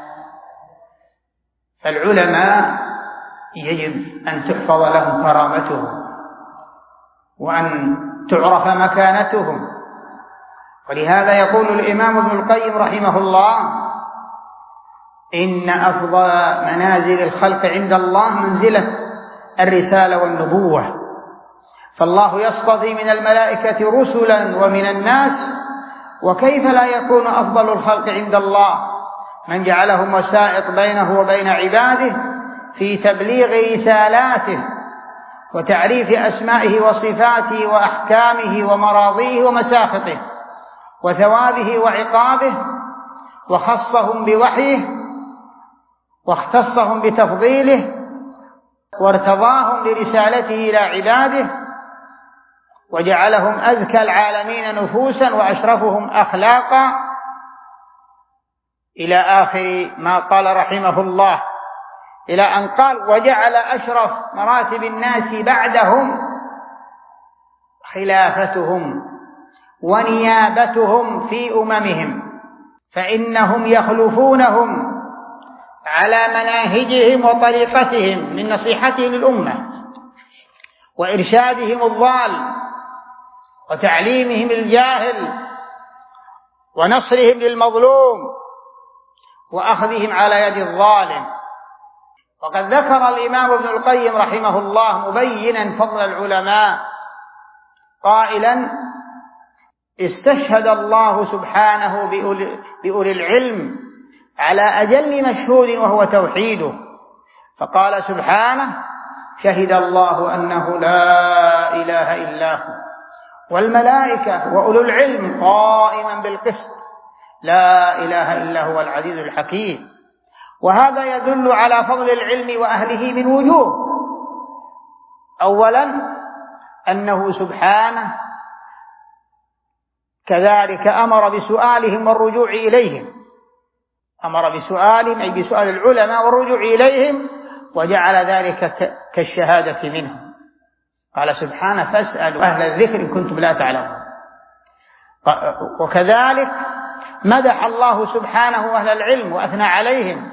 فالعلماء يجب أن تحفظ لهم كرامتهم وأن تعرف مكانتهم. ولهذا يقول الإمام ابن القيم رحمه الله: إن أفضل منازل الخلق عند الله منزلة الرسالة والنبوة، فالله يصطفي من الملائكة رسلا ومن الناس، وكيف لا يكون أفضل الخلق عند الله من جعلهم وسائط بينه وبين عباده في تبليغ رسالاته وتعريف أسمائه وصفاته وأحكامه ومراضيه ومساخطه وثوابه وعقابه، وخصهم بوحيه واختصهم بتفضيله وارتضاهم لرسالته إلى عباده، وجعلهم أزكى العالمين نفوسا وأشرفهم أخلاقا، إلى آخر ما قال رحمه الله، إلى أن قال: وجعل أشرف مراتب الناس بعدهم خلافتهم ونيابتهم في أممهم، فإنهم يخلفونهم على مناهجهم وطريقتهم من نصيحتهم للأمة وإرشادهم الضال وتعليمهم الجاهل ونصرهم للمظلوم وأخذهم على يد الظالم. وقد ذكر الإمام ابن القيم رحمه الله مبينا فضل العلماء قائلا: استشهد الله سبحانه بأولي العلم على أجل مشهود وهو توحيده، فقال سبحانه: شهد الله أنه لا إله إلا هو والملائكة وأولو العلم قائما بالقسط لا إله إلا هو العزيز الحكيم. وهذا يدل على فضل العلم وأهله من وجوه: أولا أنه سبحانه كذلك أمر بسؤالهم والرجوع إليهم، أمر بسؤالهم أي بسؤال العلماء والرجوع إليهم، وجعل ذلك كالشهادة منهم. قال سبحانه فاسألوا أهل الذكر إن كنتم لا تعلمون. وكذلك مدح الله سبحانه أهل العلم وأثنى عليهم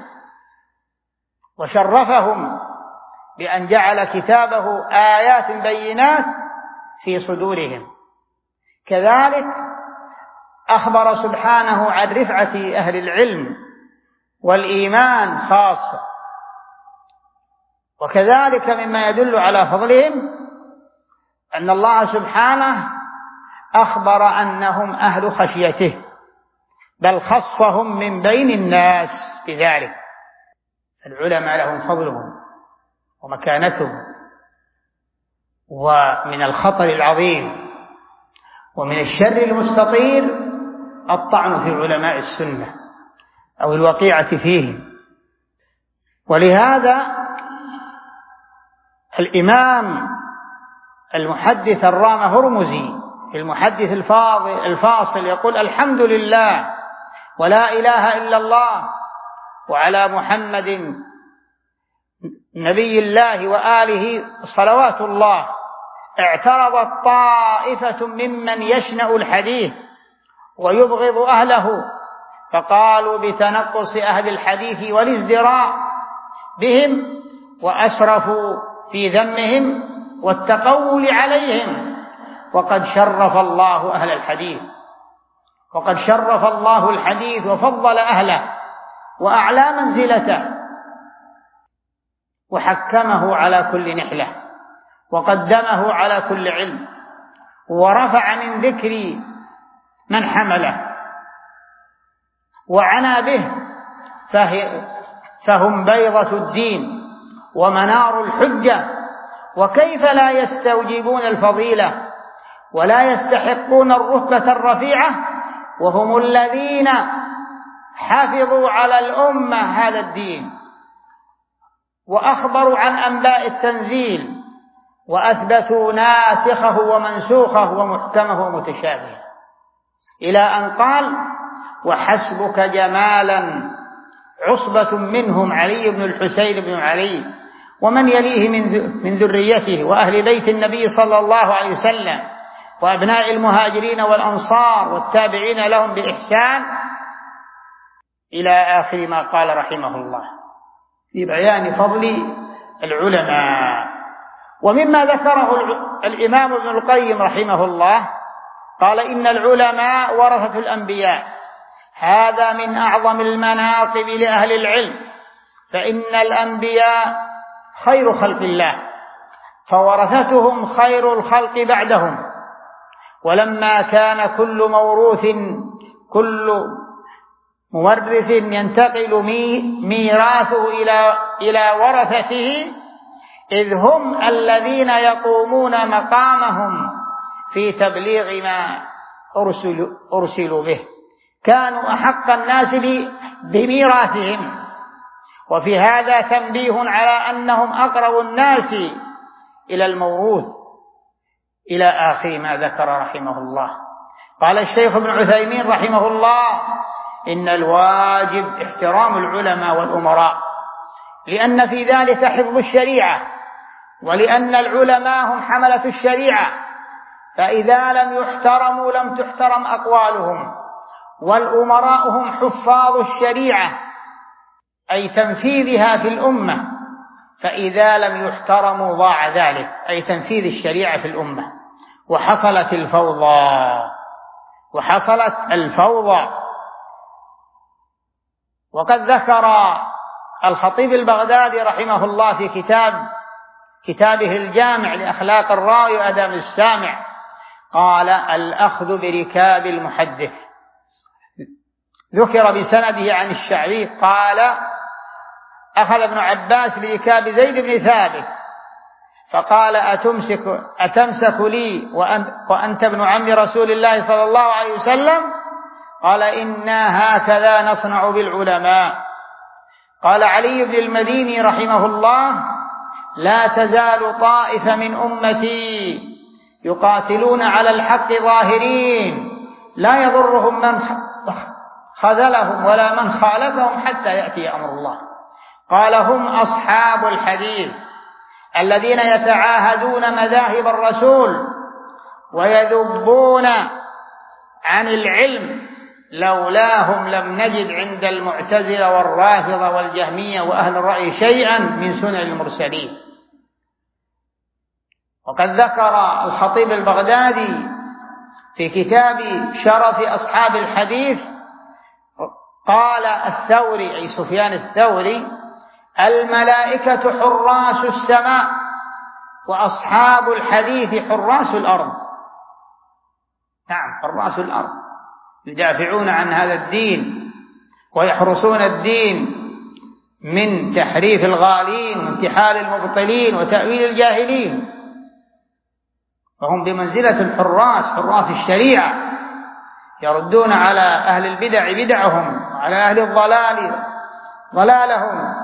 وشرفهم بأن جعل كتابه آيات بينات في صدورهم. كذلك أخبر سبحانه عن رفعة أهل العلم والإيمان خاصة. وكذلك مما يدل على فضلهم أن الله سبحانه أخبر أنهم أهل خشيته، بل خصهم من بين الناس بذلك. العلماء لهم فضلهم ومكانتهم، ومن الخطر العظيم ومن الشر المستطير الطعن في علماء السنة أو الوقيعة فيهم. ولهذا الإمام المحدث الرام هرمزي في المحدث الفاصل يقول: الحمد لله ولا إله إلا الله وعلى محمد نبي الله وآله صلوات الله. اعترضت طائفة ممن يشنأ الحديث ويبغض أهله، فقالوا بتنقص أهل الحديث والازدراء بهم، وأسرفوا في ذمهم والتقول عليهم. وقد شرف الله أهل الحديث، وقد شرف الله الحديث وفضل أهله وأعلى منزلته وحكمه على كل نحلة وقدمه على كل علم، ورفع من ذكر من حمله وعنى به، فهم بيضة الدين ومنار الحجة. وكيف لا يستوجبون الفضيلة ولا يستحقون الرتبة الرفيعة وهم الذين حافظوا على الأمة هذا الدين وأخبروا عن أنباء التنزيل وأثبتوا ناسخه ومنسوخه ومحكمه ومتشابهه، إلى أن قال: وحسبك جمالا عصبة منهم علي بن الحسين بن علي ومن يليه من ذريته وأهل بيت النبي صلى الله عليه وسلم وأبناء المهاجرين والأنصار والتابعين لهم بإحسان، إلى آخر ما قال رحمه الله في بيان فضل العلماء. ومما ذكره الإمام ابن القيم رحمه الله قال: إن العلماء ورثة الأنبياء، هذا من أعظم المناقب لأهل العلم، فإن الأنبياء خير خلق الله، فورثتهم خير الخلق بعدهم. ولما كان كل مورث ينتقل ميراثه إلى ورثته، إذ هم الذين يقومون مقامهم في تبليغ ما أرسلوا به، كانوا أحق الناس بميراثهم. وفي هذا تنبيه على أنهم أقرب الناس إلى الموروث، إلى آخر ما ذكر رحمه الله. قال الشيخ ابن عثيمين رحمه الله: إن الواجب احترام العلماء والأمراء، لأن في ذلك حفظ الشريعة، ولأن العلماء هم حملة الشريعة، فإذا لم يحترموا لم تحترم أقوالهم. والأمراء هم حفاظ الشريعة أي تنفيذها في الأمة، فإذا لم يحترموا ضاع ذلك أي تنفيذ الشريعة في الأمة، وحصلت الفوضى. وقد ذكر الخطيب البغدادي رحمه الله في كتابه الجامع لأخلاق الراوي وآداب السامع، قال: الأخذ بركاب المحدث. ذكر بسنده عن الشعبي قال: أخذ ابن عباس بركاب زيد بن ثابت فقال: أتمسك لي وأنت ابن عم رسول الله صلى الله عليه وسلم؟ قال: إنا هكذا نصنع بالعلماء. قال علي بن المديني رحمه الله: لا تزال طائفة من أمتي يقاتلون على الحق ظاهرين لا يضرهم من خذلهم ولا من خالفهم حتى يأتي أمر الله. قال هم أصحاب الحديث الذين يتعاهدون مذاهب الرسول ويذبون عن العلم، لولاهم لم نجد عند المعتزلة والرافضة والجهمية وأهل الرأي شيئا من سنن المرسلين. وقد ذكر الخطيب البغدادي في كتاب شرف أصحاب الحديث، قال الثوري أي سفيان الثوري: الملائكة حراس السماء وأصحاب الحديث حراس الأرض. نعم، حراس الأرض، يدافعون عن هذا الدين ويحرسون الدين من تحريف الغالين وانتحال المبطلين وتأويل الجاهلين، فهم بمنزلة الحراس، حراس الشريعة، يردون على أهل البدع بدعهم وعلى أهل الضلال ضلالهم.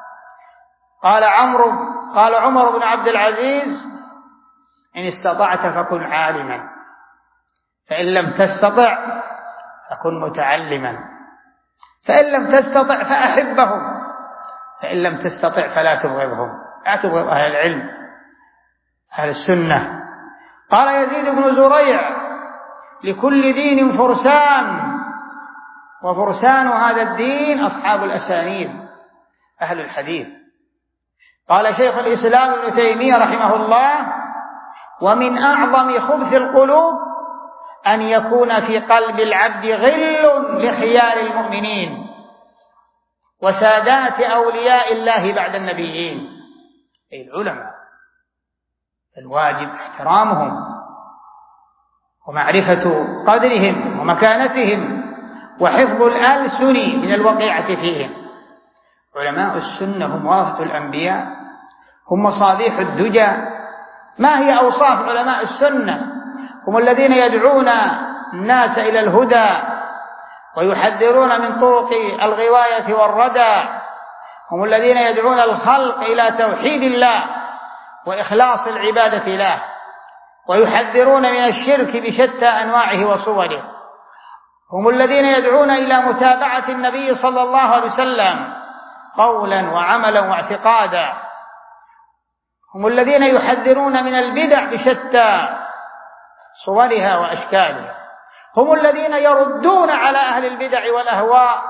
قال عمر بن عبد العزيز: إن استطعت فكن عالما، فإن لم تستطع فكن متعلما، فإن لم تستطع فأحبهم، فإن لم تستطع فلا تبغضهم، لا تبغض أهل العلم أهل السنة. قال يزيد بن زريع: لكل دين فرسان، وفرسان هذا الدين أصحاب الأسانيد أهل الحديث. قال شيخ الإسلام ابن تيمية رحمه الله: ومن أعظم خبث القلوب أن يكون في قلب العبد غل لخيار المؤمنين وسادات أولياء الله بعد النبيين، أي العلماء، الواجب احترامهم ومعرفة قدرهم ومكانتهم وحفظ الألسن من الوقيعة فيهم. علماء السنة هم ورثة الأنبياء، هم مصابيح الدجى. ما هي أوصاف علماء السنة؟ هم الذين يدعون الناس إلى الهدى ويحذرون من طرق الغواية والردى، هم الذين يدعون الخلق إلى توحيد الله وإخلاص العبادة له، ويحذرون من الشرك بشتى أنواعه وصوره، هم الذين يدعون إلى متابعة النبي صلى الله عليه وسلم قولا وعملا واعتقادا، هم الذين يحذرون من البدع بشتى صورها وأشكالها، هم الذين يردون على أهل البدع والأهواء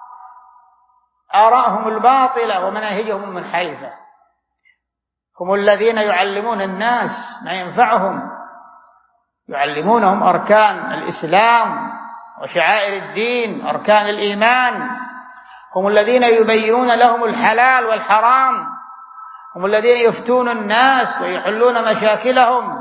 آراءهم الباطلة ومناهجهم المنحرفة، هم الذين يعلمون الناس ما ينفعهم، يعلمونهم أركان الإسلام وشعائر الدين، أركان الإيمان، هم الذين يبينون لهم الحلال والحرام، هم الذين يفتون الناس ويحلون مشاكلهم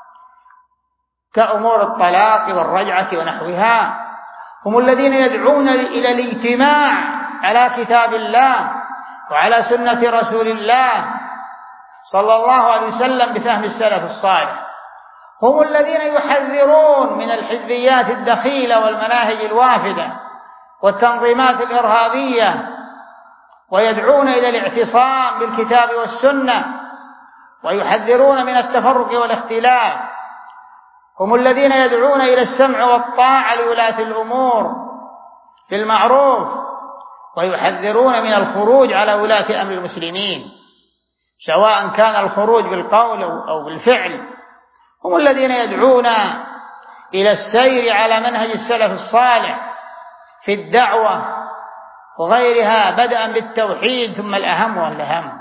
كأمور الطلاق والرجعة ونحوها، هم الذين يدعون إلى الاجتماع على كتاب الله وعلى سنة رسول الله صلى الله عليه وسلم بفهم السلف الصالح، هم الذين يحذرون من الحزبيات الدخيلة والمناهج الوافدة والتنظيمات الإرهابية، ويدعون إلى الاعتصام بالكتاب والسنة، ويحذرون من التفرق والاختلاف، هم الذين يدعون إلى السمع والطاعة لولاة الأمور بالمعروف، ويحذرون من الخروج على ولاة أمر المسلمين سواء كان الخروج بالقول أو بالفعل، هم الذين يدعون إلى السير على منهج السلف الصالح في الدعوة وغيرها، بدءا بالتوحيد ثم الأهم والأهم.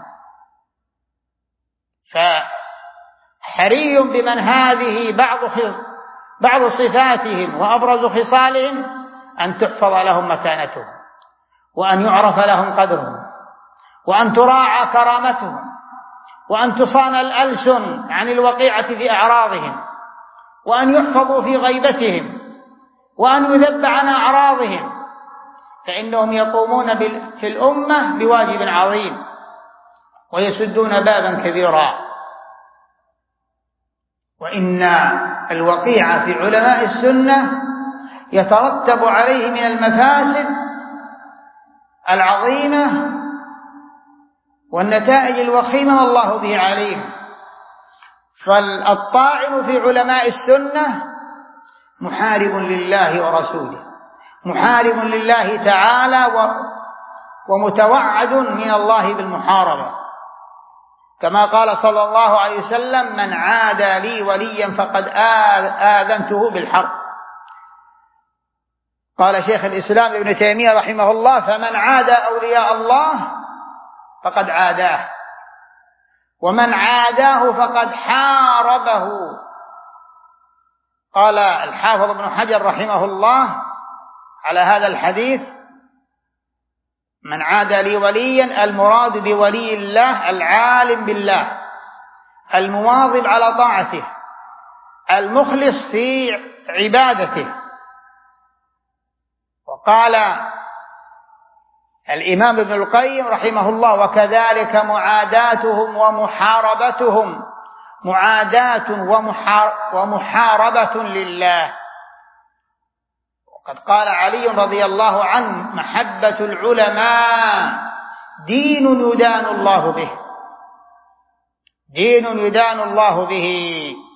فحري بمن هذه بعض صفاتهم وأبرز خصالهم أن تحفظ لهم مكانتهم، وأن يعرف لهم قدرهم، وأن تراعى كرامتهم، وأن تصان الألسن عن الوقيعة في أعراضهم، وأن يحفظوا في غيبتهم، وأن يذب عن أعراضهم، فإنهم يقومون في الأمة بواجب عظيم ويسدون بابا كبيرا. وإن الوقيعة في علماء السنة يترتب عليه من المفاسد العظيمة والنتائج الوخيمة والله به عليم. فالطاعن في علماء السنة محارب لله ورسوله، محارب لله تعالى ومتوعد من الله بالمحاربة، كما قال صلى الله عليه وسلم: من عادى لي وليا فقد آذنته بالحرب. قال شيخ الإسلام ابن تيمية رحمه الله: فمن عادى أولياء الله فقد عاداه، ومن عاداه فقد حاربه. قال الحافظ ابن حجر رحمه الله على هذا الحديث: من عادى لي وليا، المراد بولي الله العالم بالله، المواظب على طاعته، المخلص في عبادته. وقال الإمام ابن القيم رحمه الله: وكذلك معاداتهم ومحاربتهم معاداة ومحاربة لله. وقد قال علي رضي الله عنه: محبة العلماء دين يدان الله به، دين يدان الله به.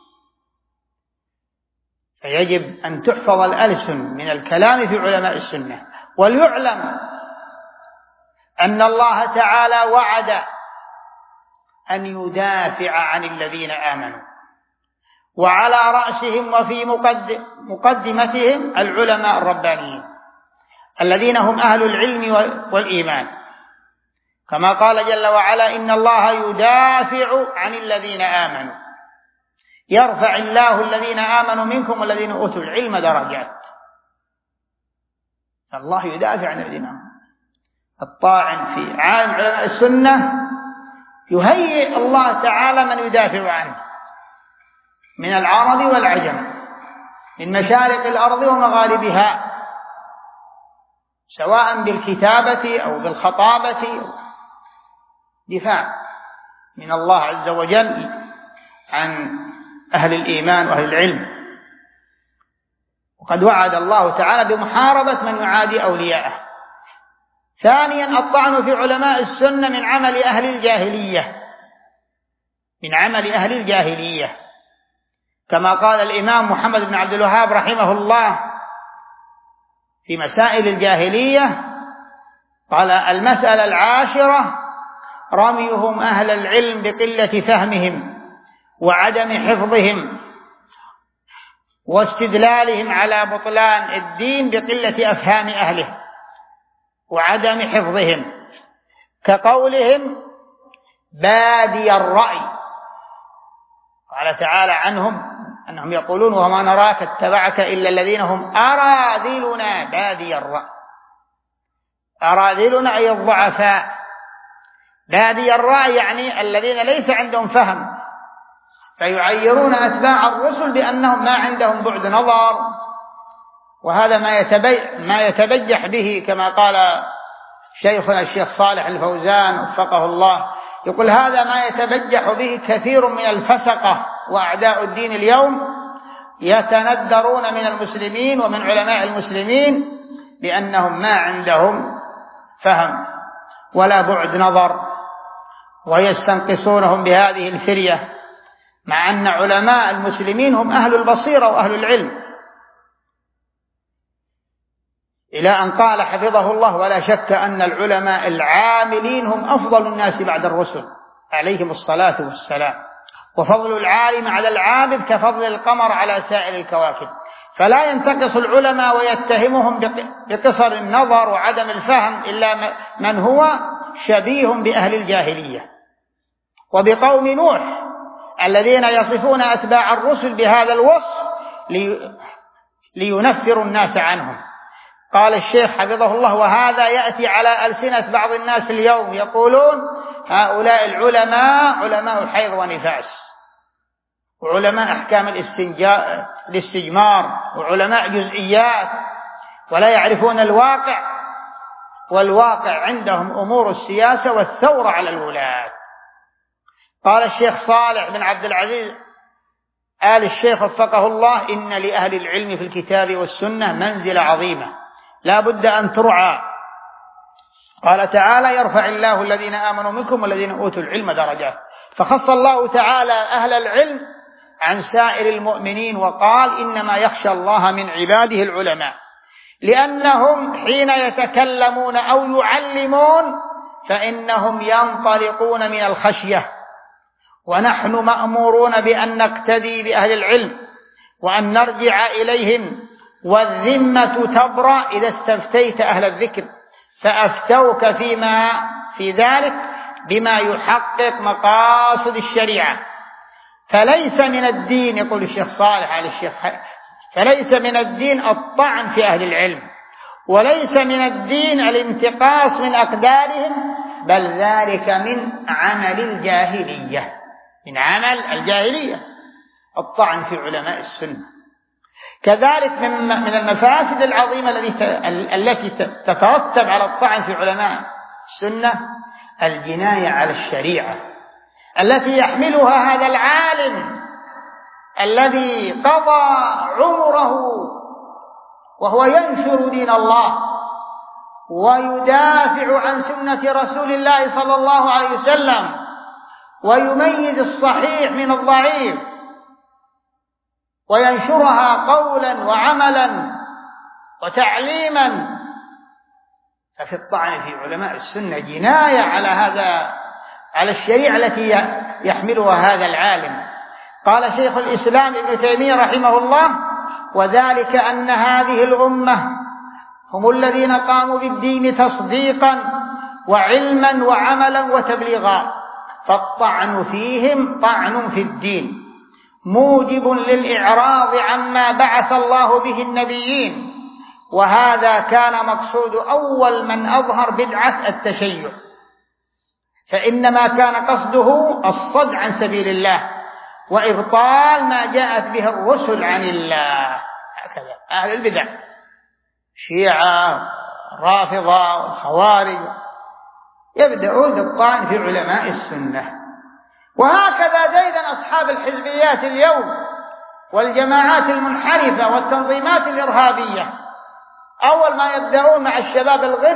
فيجب أن تحفظ الألسن من الكلام في علماء السنة. وليعلم أن الله تعالى وعد أن يدافع عن الذين آمنوا، وعلى رأسهم وفي مقدمتهم العلماء الربانيين الذين هم أهل العلم والإيمان، كما قال جل وعلا: إن الله يدافع عن الذين آمنوا، يرفع الله الذين آمنوا منكم والذين أوتوا العلم درجات. الله يدافع عن الذين آمنوا. الطاعن في عالم علماء السنة يهيئ الله تعالى من يدافع عنه من العرب والعجم، من مشارق الأرض ومغاربها، سواء بالكتابة أو بالخطابة، دفاع من الله عز وجل عن أهل الإيمان وأهل العلم. وقد وعد الله تعالى بمحاربة من يعادي أولياءه. ثانيا، الطعن في علماء السنة من عمل أهل الجاهلية، من عمل أهل الجاهلية، كما قال الإمام محمد بن عبد الوهاب رحمه الله في مسائل الجاهلية، قال: المسألة العاشرة رميهم أهل العلم بقلة فهمهم وعدم حفظهم، واستدلالهم على بطلان الدين بقلة أفهام أهله وعدم حفظهم، كقولهم بادي الرأي. قال تعالى عنهم أنهم يقولون: وما نراك اتبعك إلا الذين هم أراذلنا بادي الرأي. أراذلنا أي الضعفاء، بادي الرأي يعني الذين ليس عندهم فهم، فيعيرون أتباع الرسل بأنهم ما عندهم بعد نظر. وهذا ما يتبجح به، كما قال شيخنا الشيخ صالح الفوزان وفقه الله، يقول: هذا ما يتبجح به كثير من الفسقة وأعداء الدين اليوم، يتندرون من المسلمين ومن علماء المسلمين بأنهم ما عندهم فهم ولا بعد نظر، ويستنقصونهم بهذه الفرية، مع أن علماء المسلمين هم أهل البصيرة وأهل العلم. إلى أن قال حفظه الله: ولا شك أن العلماء العاملين هم أفضل الناس بعد الرسل عليهم الصلاة والسلام، وفضل العالم على العابد كفضل القمر على سائر الكواكب. فلا ينتقص العلماء ويتهمهم بقصر النظر وعدم الفهم إلا من هو شبيه بأهل الجاهلية وبقوم نوح الذين يصفون أتباع الرسل بهذا الوصف لينفروا الناس عنهم. قال الشيخ حفظه الله: وهذا يأتي على ألسنة بعض الناس اليوم، يقولون: هؤلاء العلماء علماء الحيض ونفاس، وعلماء أحكام الاستجمار، وعلماء جزئيات، ولا يعرفون الواقع، والواقع عندهم أمور السياسة والثورة على الولاة. قال الشيخ صالح بن عبد العزيز آل الشيخ وفقه الله: إن لأهل العلم في الكتاب والسنة منزلة عظيمة لا بد أن ترعى. قال تعالى: يرفع الله الذين آمنوا منكم والذين أوتوا العلم درجات. فخص الله تعالى أهل العلم عن سائر المؤمنين وقال إنما يخشى الله من عباده العلماء، لأنهم حين يتكلمون أو يعلمون فإنهم ينطلقون من الخشية، ونحن مأمورون بأن نقتدي بأهل العلم وأن نرجع إليهم، والذمة تبرأ إذا استفتيت أهل الذكر فأفتوك في ذلك بما يحقق مقاصد الشريعة. فليس من الدين، يقول الشيخ صالح على الشيخ، فليس من الدين الطعن في أهل العلم، وليس من الدين الانتقاص من أقدارهم، بل ذلك من عمل الجاهلية، من عمل الجاهلية الطعن في علماء السنة. كذلك من المفاسد العظيمة التي تترتب على الطعن في علماء السنة الجناية على الشريعة التي يحملها هذا العالم الذي قضى عمره وهو ينشر دين الله ويدافع عن سنة رسول الله صلى الله عليه وسلم ويميز الصحيح من الضعيف وينشرها قولا وعملا وتعليما. ففي الطعن في علماء السنة جناية على الشريعة التي يحملها هذا العالم. قال شيخ الإسلام ابن تيمية رحمه الله: وذلك أن هذه الأمة هم الذين قاموا بالدين تصديقا وعلما وعملا وتبليغا، فالطعن فيهم طعن في الدين موجب للإعراض عما بعث الله به النبيين، وهذا كان مقصود أول من أظهر بدعة التشيع، فإنما كان قصده الصد عن سبيل الله وإبطال ما جاءت به الرسل عن الله. هكذا أهل البدع، شيعة، رافضة، الخوارج، يبدأون بالطعن في علماء السنة. وهكذا أيضا أصحاب الحزبيات اليوم والجماعات المنحرفة والتنظيمات الإرهابية، أول ما يبدأون مع الشباب الغير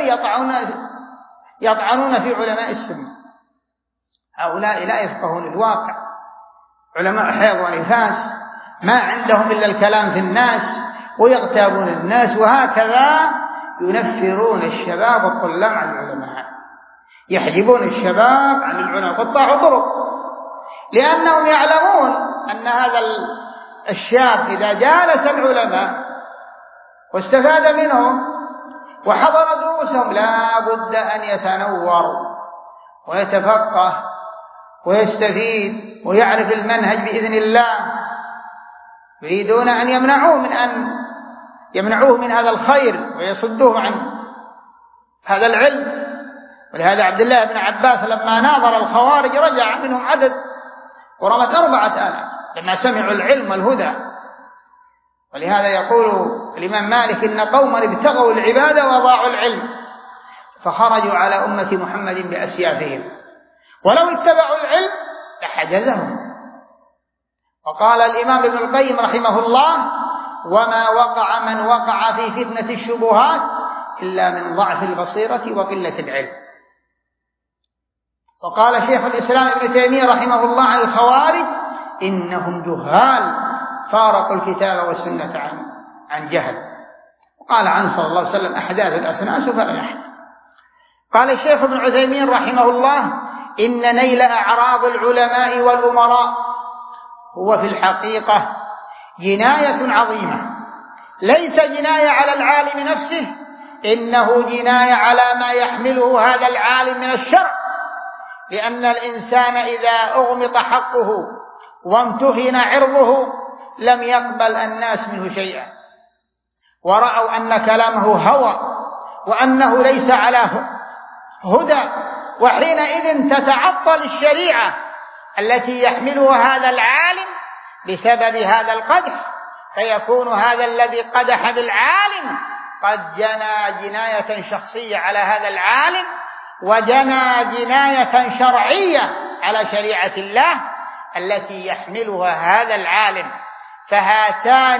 يطعنون في علماء السنة. هؤلاء لا يفقهون الواقع، علماء حيض ونفاس، ما عندهم إلا الكلام في الناس ويغتابون الناس، وهكذا ينفرون الشباب والطلاب عن العلماء، يحجبون الشباب عن العلماء قطاع طرق، لأنهم يعلمون أن هذا الشاب إذا جالس العلماء واستفاد منهم وحضر دروسهم لا بد أن يتنور ويتفقه ويستفيد ويعرف المنهج بإذن الله. يريدون أن يمنعوه من هذا الخير ويصدوه عن هذا العلم. ولهذا عبد الله بن عباس لما ناظر الخوارج رجع منهم عدد ورمت 4000 لما سمعوا العلم والهدى. ولهذا يقول الإمام مالك: إن قوما ابتغوا العبادة وضاعوا العلم فخرجوا على أمة محمد بأسيافهم، ولو اتبعوا العلم لحجزهم. وقال الإمام ابن القيم رحمه الله: وما وقع من وقع في فتنة الشبهات إلا من ضعف البصيرة وقلة العلم. وقال شيخ الإسلام ابن تيمية رحمه الله عن الخوارج: إنهم جهال فارقوا الكتاب والسنة عن جهل. وقال عنه صلى الله عليه وسلم: أحداث الأسناس فلا يحل. قال الشيخ ابن عثيمين رحمه الله: إن نيل أعراض العلماء والأمراء هو في الحقيقة جناية عظيمة، ليس جناية على العالم نفسه، إنه جناية على ما يحمله هذا العالم من الشرع، لأن الإنسان إذا أغمط حقه وامتهن عرضه لم يقبل الناس منه شيئا، ورأوا أن كلامه هوى وأنه ليس على هدى، وحينئذ تتعطل الشريعة التي يحملها هذا العالم بسبب هذا القدح، فيكون هذا الذي قدح بالعالم قد جنى جناية شخصية على هذا العالم وجنى جناية شرعية على شريعة الله التي يحملها هذا العالم. فهاتان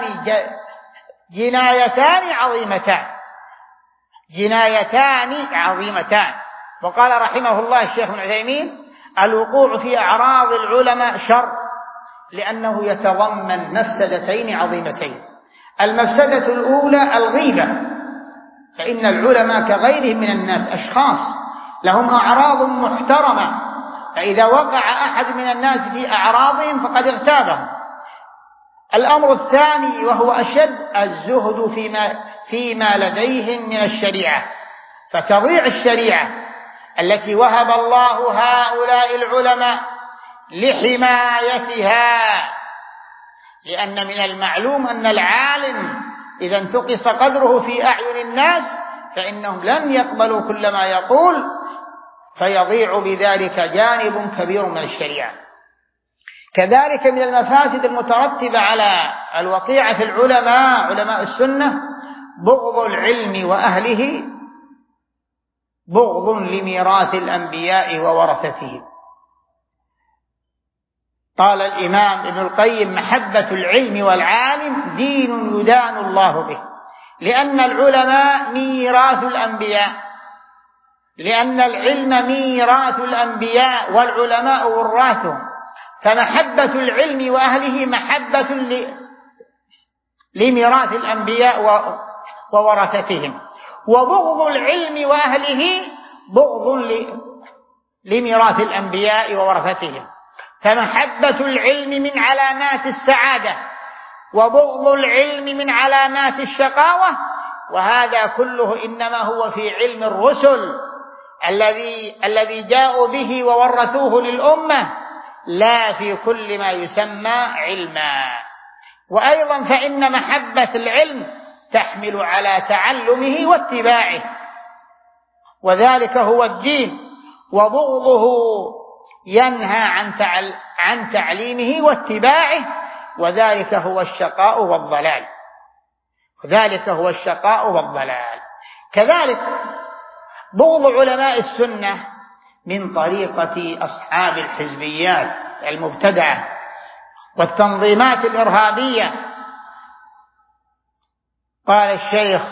جنايتان عظيمتان. وقال رحمه الله الشيخ ابن عثيمين: الوقوع في أعراض العلماء شر، لأنه يتضمن مفسدتين عظيمتين. المفسدة الأولى الغيبة، فإن العلماء كغيرهم من الناس أشخاص لهم أعراض محترمة، فإذا وقع أحد من الناس في أعراضهم فقد اغتابهم. الأمر الثاني وهو أشد، الزهد فيما لديهم من الشريعة، فتضيع الشريعة التي وهب الله هؤلاء العلماء لحمايتها، لأن من المعلوم أن العالم إذا انتقص قدره في أعين الناس فإنهم لن يقبلوا كل ما يقول، فيضيع بذلك جانب كبير من الشريعة. كذلك من المفاسد المترتبة على الوقيعة في العلماء، علماء السنة، بغض العلم وأهله، بغض لميراث الأنبياء وورثتهم. قال الإمام ابن القيم: محبة العلم والعالم دين يدان الله به، لأن العلماء ميراث الأنبياء، لأن العلم ميراث الأنبياء والعلماء وراثهم، فمحبة العلم وأهله محبة لميراث الأنبياء وورثتهم، وبغض العلم وأهله بغض لميراث الأنبياء وورثتهم. فمحبة العلم من علامات السعادة، وبغض العلم من علامات الشقاوة، وهذا كله إنما هو في علم الرسل الذي جاءوا به وورثوه للأمة، لا في كل ما يسمى علما. وأيضا فإن محبة العلم تحمل على تعلمه واتباعه، وذلك هو الدين، وبغضه ينهى عن تعليمه واتباعه، وذلك هو الشقاء والضلال، وذلك هو الشقاء والضلال. كذلك بغض علماء السنة من طريقة أصحاب الحزبيات المبتدعة والتنظيمات الإرهابية. قال الشيخ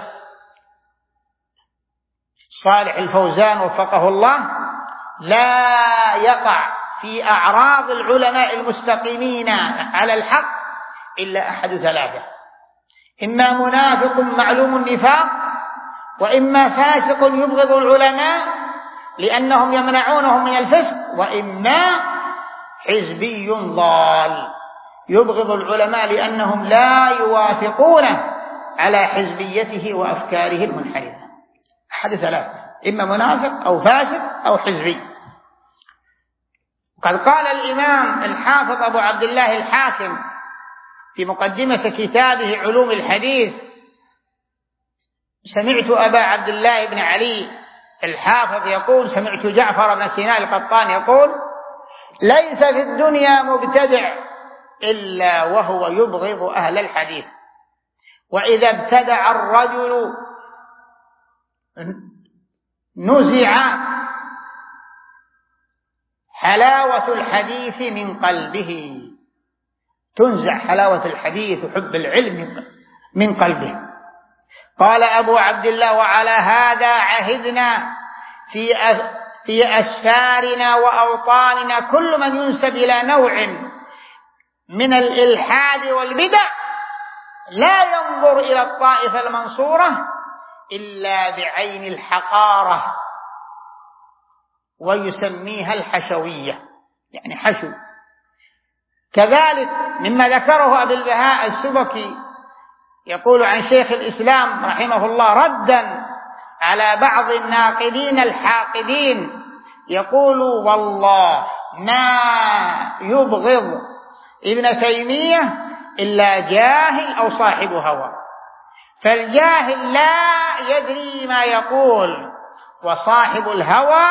صالح الفوزان وفقه الله: لا يقع في أعراض العلماء المستقيمين على الحق إلا أحد ثلاثة: إما منافق معلوم النفاق، وإما فاسق يبغض العلماء لأنهم يمنعونهم من الفسق، وإما حزبي ضال يبغض العلماء لأنهم لا يوافقونه على حزبيته وأفكاره المنحرفة. أحد ثلاثة: إما منافق أو فاسق أو حزبي. قد قال الإمام الحافظ أبو عبد الله الحاكم في مقدمة كتابه علوم الحديث: سمعت أبا عبد الله بن علي الحافظ يقول: سمعت جعفر بن سيناء القطان يقول: ليس في الدنيا مبتدع إلا وهو يبغض أهل الحديث، وإذا ابتدع الرجل نزع حلاوة الحديث من قلبه، تنزع حلاوة الحديث وحب العلم من قلبه. قال أبو عبد الله: وعلى هذا عهدنا في أسفارنا وأوطاننا كل من ينسب إلى نوع من الإلحاد والبدع لا ينظر إلى الطائفة المنصورة إلا بعين الحقارة، ويسميها الحشوية، يعني حشو. كذلك مما ذكره أبي البهاء السبكي يقول عن شيخ الإسلام رحمه الله ردا على بعض الناقدين الحاقدين، يقول: والله ما يبغض ابن تيمية إلا جاهل أو صاحب هوى، فالجاهل لا يدري ما يقول، وصاحب الهوى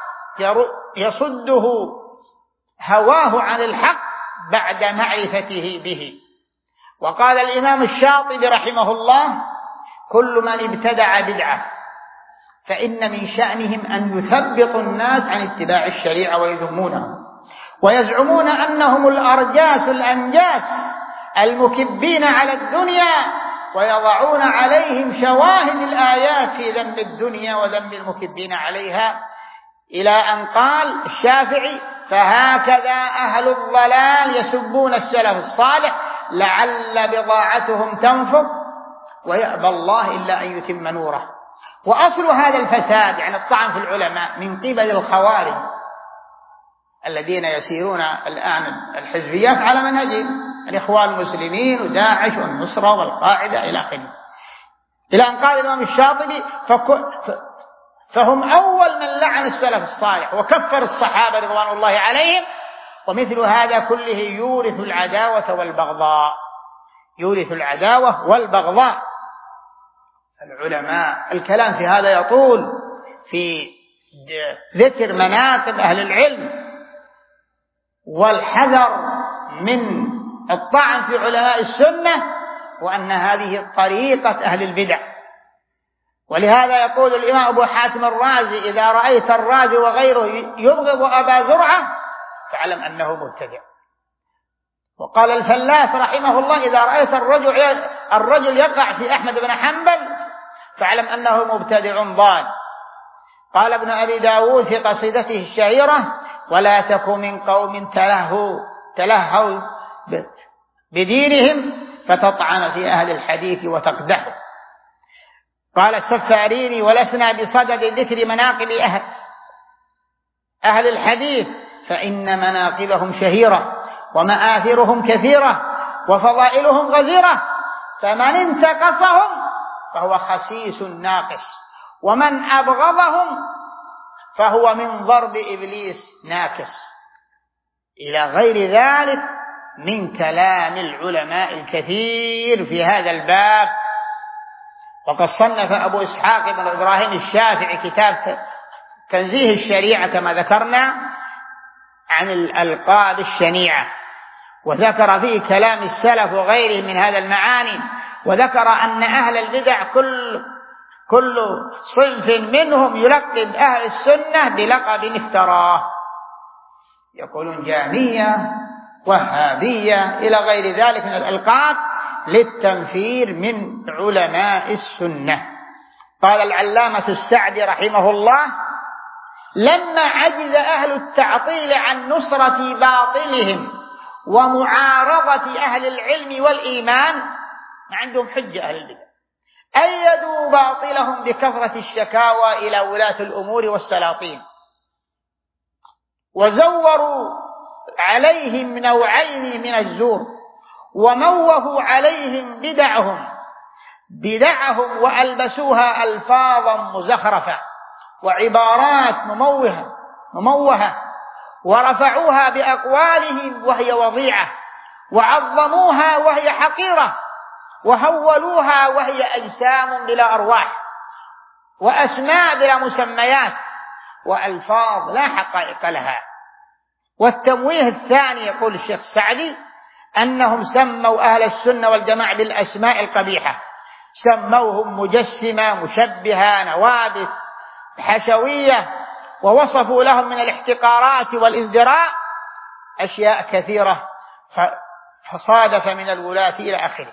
يصده هواه عن الحق بعد معرفته به. وقال الإمام الشاطبي رحمه الله: كل من ابتدع بدعة فإن من شأنهم أن يثبطوا الناس عن اتباع الشريعة ويذمونهم، ويزعمون أنهم الأرجاس الأنجاس المكبين على الدنيا، ويضعون عليهم شواهد الآيات في ذم الدنيا وذم المكبين عليها، إلى أن قال الشافعي: فهكذا أهل الضلال يسبون السلف الصالح لعل بضاعتهم تنفض ويأبى الله إلا أن يتم نوره. وأصل هذا الفساد يعني الطعن في العلماء من قبل الخوارج الذين يسيرون الآن الحزبيات على منهج الإخوان المسلمين وداعش والنصرة والقاعدة إلى آخره، إلى أن قال الإمام الشاطبي فهم أول من لعن السلف الصالح وكفر الصحابة رضوان الله عليهم. ومثل هذا كله يورث العداوة والبغضاء، يورث العداوة والبغضاء. العلماء الكلام في هذا يطول في ذكر مناقب أهل العلم والحذر من الطعن في علماء السنة، وأن هذه طريقة أهل البدع. ولهذا يقول الإمام أبو حاتم الرازي: إذا رأيت الرازي وغيره يبغض أبا زرعة فاعلم أنه مبتدع. وقال الفلاس رحمه الله: إذا رأيت الرجل يقع في أحمد بن حنبل فاعلم أنه مبتدع ضال. قال ابن أبي داود في قصيدته الشهيرة: ولا تك من قوم تلهوا بدينهم فتطعن في أهل الحديث وتقدحه. قال السفاريني: ولسنا بصدد ذكر مناقب أهل الحديث فإن مناقبهم شهيرة ومآثرهم كثيرة وفضائلهم غزيرة، فمن انتقصهم فهو خسيس ناقص، ومن أبغضهم فهو من ضرب إبليس ناكس، إلى غير ذلك من كلام العلماء الكثير في هذا الباب. وقد صنف أبو إسحاق بن إبراهيم الشافعي كتاب تنزيه الشريعة كما ذكرنا عن الألقاب الشنيعة، وذكر فيه كلام السلف وغيرهم من هذا المعاني، وذكر أن أهل البدع كل صنف منهم يلقب أهل السنة بلقب افتراه، يقولون جامية وهابية إلى غير ذلك من الألقاب للتنفير من علماء السنة. قال العلامة السعدي رحمه الله: لما عجز أهل التعطيل عن نصرة باطلهم ومعارضة أهل العلم والإيمان، ما عندهم حجة أهل البدع، أيدوا باطلهم بكثرة الشكاوى إلى ولاة الأمور والسلاطين، وزوروا عليهم نوعين من الزور، وموهوا عليهم بدعهم وألبسوها ألفاظا مزخرفة وعبارات مموهة، ورفعوها بأقوالهم وهي وضيعة، وعظموها وهي حقيرة، وهولوها وهي أجسام بلا أرواح، وأسماء بلا مسميات، وألفاظ لا حقائق لها. والتمويه الثاني يقول الشيخ السعدي أنهم سموا أهل السنة والجماعة بالأسماء القبيحة، سموهم مجسمة، مشبهة، نوابت، حشوية، ووصفوا لهم من الاحتقارات والازدراء أشياء كثيرة فصادف من الولاة إلى آخره.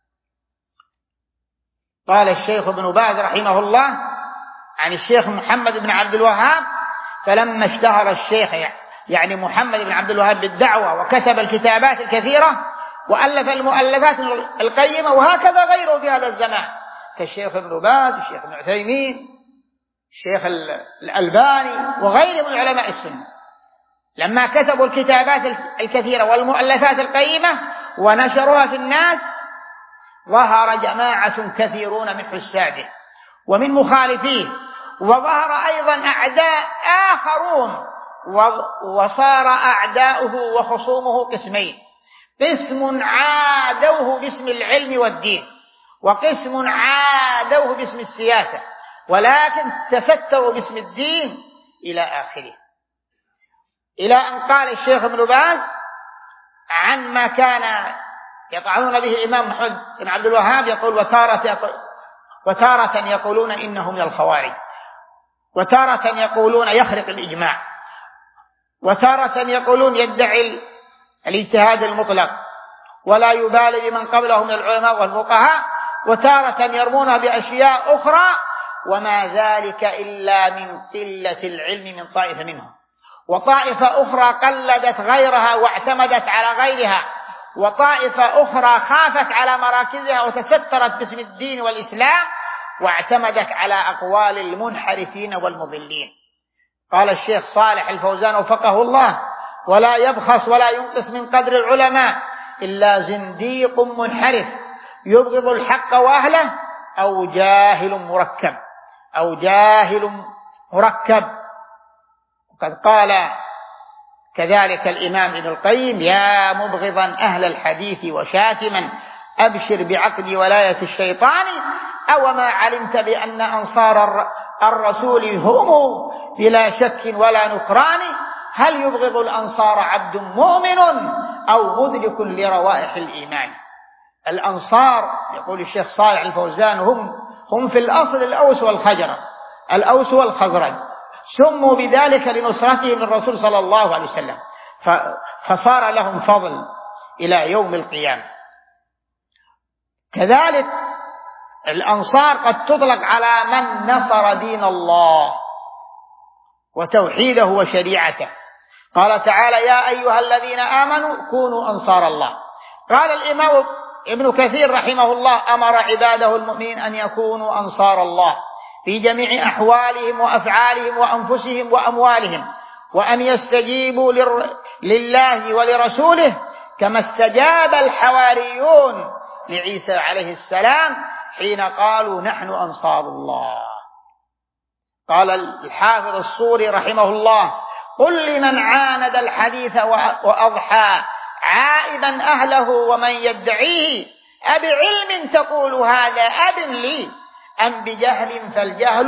قال الشيخ ابن باز رحمه الله عن الشيخ محمد بن عبد الوهاب: فلما اشتهر الشيخ يعني محمد بن عبد الوهاب بالدعوة وكتب الكتابات الكثيرة وألف المؤلفات القيمة، وهكذا غيره في هذا الزمان كالشيخ ابن باز، الشيخ ابن عثيمين، الشيخ الألباني وغيرهم من علماء السنة، لما كتبوا الكتابات الكثيرة والمؤلفات القيمة ونشروها في الناس، ظهر جماعة كثيرون من حساده ومن مخالفيه، وظهر أيضا أعداء آخرون، وصار أعداؤه وخصومه قسمين: قسم عادوه باسم العلم والدين، وقسم عادوه باسم السياسة، ولكن تستروا باسم الدين إلى آخره. إلى أن قال الشيخ ابن باز عن ما كان يطعنون به الإمام محمد بن عبد الوهاب، يقول: وتارة يقولون إنه من الخوارج، وتارة يقولون يخرق الإجماع، وتارة يقولون يدعي الاجتهاد المطلق ولا يبالي بمن قبله من العلماء والفقهاء، وتارة يرمون بأشياء أخرى، وما ذلك إلا من قلة العلم من طائفة منهم، وطائفة أخرى قلدت غيرها واعتمدت على غيرها، وطائفة أخرى خافت على مراكزها وتسترت باسم الدين والإسلام واعتمدت على أقوال المنحرفين والمضلين. قال الشيخ صالح الفوزان وفقه الله: ولا يبخس ولا ينقص من قدر العلماء إلا زنديق منحرف يبغض الحق وأهله أو جاهل مركب. وقد قال كذلك الإمام ابن القيم: يا مبغضا أهل الحديث وشاتما أبشر بعقد ولاية الشيطان، أوما علمت بأن أنصار الرسول هم بلا شك ولا نكران، هل يبغض الأنصار عبد مؤمن أو مدرك لروائح الإيمان. الأنصار يقول الشيخ صالح الفوزان هم في الأصل الأوس والخزرج، سموا بذلك لنصرتهم للرسول صلى الله عليه وسلم، فصار لهم فضل إلى يوم القيامة. كذلك الأنصار قد تطلق على من نصر دين الله وتوحيده وشريعته. قال تعالى: يا أيها الذين آمنوا كونوا أنصار الله. قال الإمام ابن كثير رحمه الله: أمر عباده المؤمنين أن يكونوا أنصار الله في جميع أحوالهم وأفعالهم وأنفسهم وأموالهم، وأن يستجيبوا لله ولرسوله كما استجاب الحواريون لعيسى عليه السلام حين قالوا نحن أنصار الله. قال الحافظ الصوري رحمه الله: قل لمن عاند الحديث وأضحى عائبا أهله ومن يدعيه، أبعلم تقول هذا أب لي أم بجهل، فالجهل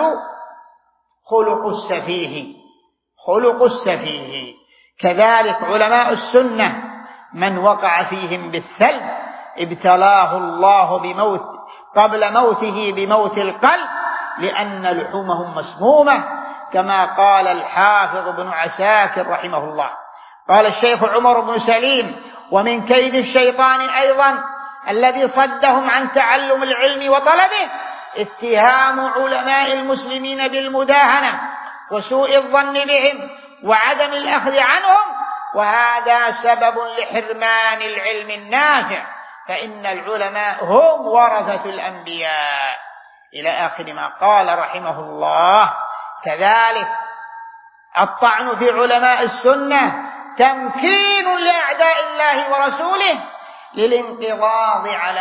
خلق السفيه. كذلك علماء السنة من وقع فيهم بالثلب ابتلاه الله قبل موته بموت القلب، لأن لحومهم مسمومة، كما قال الحافظ بن عساكر رحمه الله. قال الشيخ عمر بن سليم: ومن كيد الشيطان أيضا الذي صدهم عن تعلم العلم وطلبه اتهام علماء المسلمين بالمداهنة وسوء الظن بهم وعدم الأخذ عنهم، وهذا سبب لحرمان العلم النافع، فإن العلماء هم ورثة الأنبياء، إلى آخر ما قال رحمه الله. كذلك الطعن في علماء السنة تمكين لأعداء الله ورسوله للانقضاض على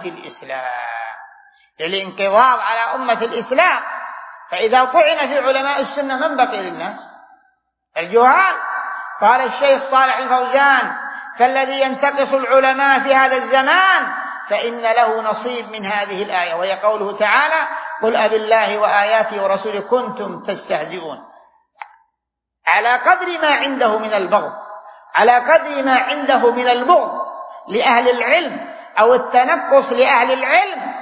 أمة الإسلام، فإذا طعن في علماء السنة من بقي للناس؟ الجهال. قال الشيخ صالح الفوزان: فالذي ينتقص العلماء في هذا الزمان فإن له نصيب من هذه الآية، وهي قوله تعالى: قل أبالله وآياته ورسوله كنتم تستهزئون. على قدر ما عنده من البغض لأهل العلم أو التنقص لأهل العلم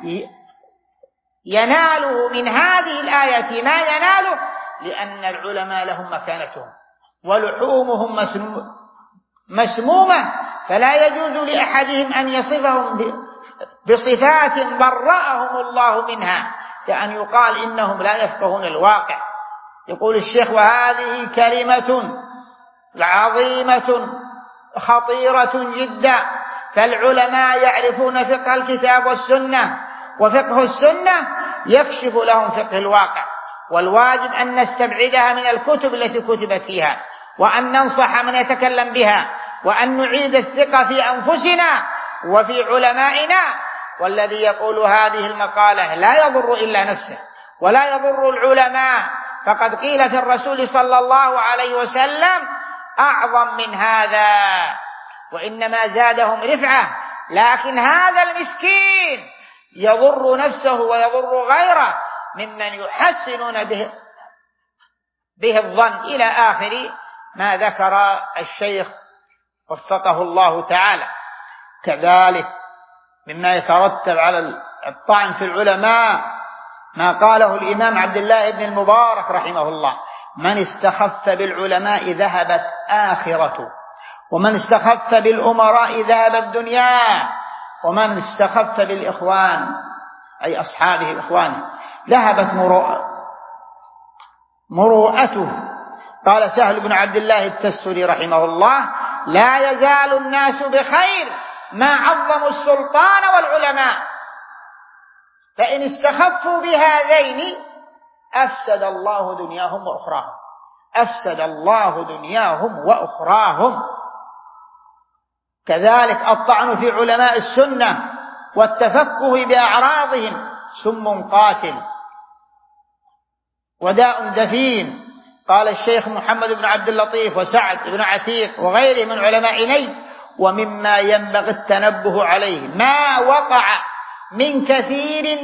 يناله من هذه الآية ما يناله، لأن العلماء لهم مكانتهم ولحومهم مسمومة، فلا يجوز لأحدهم أن يصفهم بصفات برأهم الله منها، كأن يقال إنهم لا يفقهون الواقع. يقول الشيخ: وهذه كلمة عظيمة خطيرة جدا، فالعلماء يعرفون فقه الكتاب والسنة، وفقه السنة يكشف لهم فقه الواقع، والواجب أن نستبعدها من الكتب التي كتبت فيها، وأن ننصح من يتكلم بها، وأن نعيد الثقة في أنفسنا وفي علمائنا. والذي يقول هذه المقالة لا يضر إلا نفسه ولا يضر العلماء، فقد قيل في الرسول صلى الله عليه وسلم أعظم من هذا، وإنما زادهم رفعة، لكن هذا المسكين يضر نفسه ويضر غيره ممن يحسنون به الظن، إلى آخر ما ذكر الشيخ وفقه الله تعالى. كذلك مما يترتب على الطعن في العلماء ما قاله الإمام عبد الله بن المبارك رحمه الله: من استخف بالعلماء ذهبت آخرته، ومن استخف بالأمراء ذهبت دنياه، ومن استخف بالإخوان أي أصحابه الإخوان ذهبت مروءته. قال سهل بن عبد الله التستري رحمه الله: لا يزال الناس بخير ما عظموا السلطان والعلماء، فإن استخفوا بهذين أفسد الله دنياهم وأخراهم. أفسد الله دنياهم وأخراهم. كذلك الطعن في علماء السنة والتفكه بأعراضهم سم قاتل وداء دفين. قال الشيخ محمد بن عبد اللطيف وسعد بن عتيق وغيره من علماء نجد: ومما ينبغي التنبه عليه ما وقع من كثير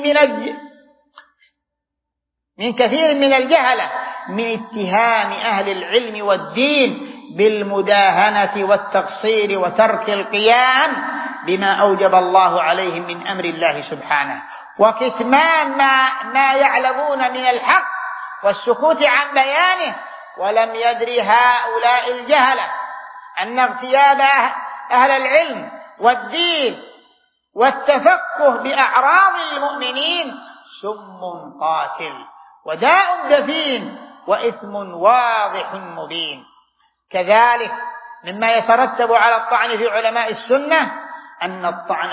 من الجهلة من اتهام أهل العلم والدين بالمداهنة والتقصير وترك القيام بما أوجب الله عليهم من أمر الله سبحانه، وكتمان ما يعلمون من الحق والسكوت عن بيانه. ولم يدري هؤلاء الجهلة أن اغتياب أهل العلم والدين والتفكه بأعراض المؤمنين سم قاتل وداء دفين وإثم واضح مبين. كذلك مما يترتب على الطعن في علماء السنة أن الطعن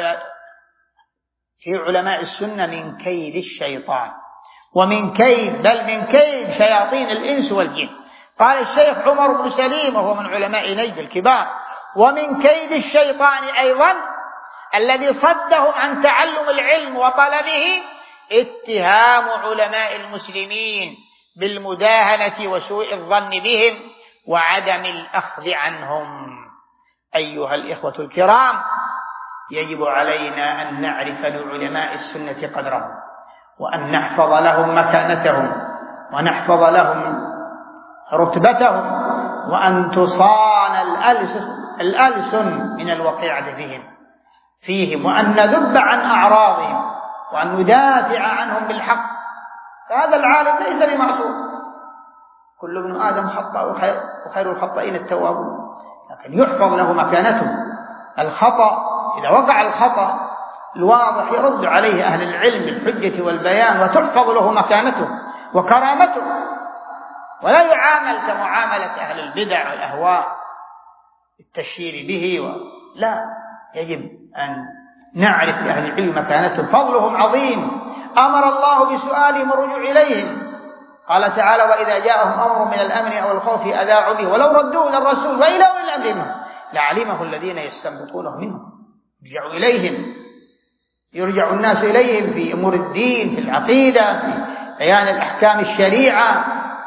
في علماء السنة من كيد الشيطان ومن كيد شياطين الإنس والجن. قال الشيخ عمر بن سليم وهو من علماء نجد الكبار: ومن كيد الشيطان أيضا الذي صدهم عن تعلم العلم وطلبه اتهام علماء المسلمين بالمداهنة وسوء الظن بهم وعدم الأخذ عنهم. أيها الإخوة الكرام، يجب علينا أن نعرف لعلماء السنة قدرهم، وأن نحفظ لهم مكانتهم، ونحفظ لهم رتبتهم، وأن تصان الألسن من الوقيعة فيهم، وأن نذب عن أعراضهم، وأن ندافع عنهم بالحق. فهذا العالم ليس بمعصوم، كل ابن آدم خطأ وخير الخطائين التوابون، لكن يحفظ له مكانته. الخطأ إذا وقع الخطأ الواضح يرد عليه أهل العلم بالحجة والبيان، وتحفظ له مكانته وكرامته، ولا يعامل كمعاملة أهل البدع والأهواء التشهير به لا، يجب أن نعرف لأهل العلم مكانتهم، فضلهم عظيم. أمر الله بسؤالهم والرجوع إليهم. قال تعالى: وإذا جاءهم أمر من الأمن أو الخوف أذاعوا به ولو ردوه إلى الرسول وإلى أولي الأمر منهم لعلمه الذين يستنبطونه منهم. يرجع الناس إليهم في أمور الدين، في العقيدة، في بيان الأحكام الشريعة.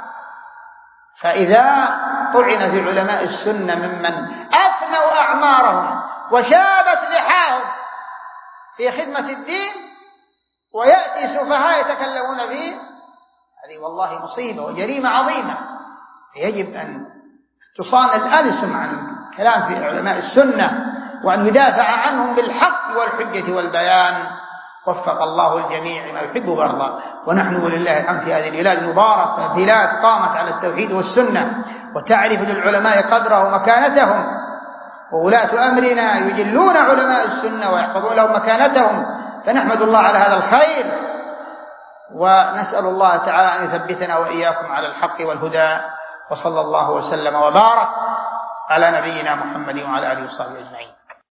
فإذا طعن في علماء السنة ممن أفنوا أعمارهم وشابت لحاهم في خدمة الدين، ويأتي سفهاء يتكلمون فيه، هذه والله مصيبة وجريمة عظيمة. يجب أن تصان الألسن عن الكلام في علماء السنة، وأن يدافع عنهم بالحق والحجة والبيان. وفق الله الجميع لما يحب ويرضى. ونحن ولله الحمد في هذه البلاد المباركة، بلاد قامت على التوحيد والسنة وتعرف للعلماء قدره ومكانتهم، وولاة أمرنا يجلون علماء السنة ويحفظون لهم مكانتهم، فنحمد الله على هذا الخير، ونسأل الله تعالى أن يثبتنا وإياكم على الحق والهدى. وصلى الله وسلم وبارك على نبينا محمد وعلى آله وصحبه أجمعين.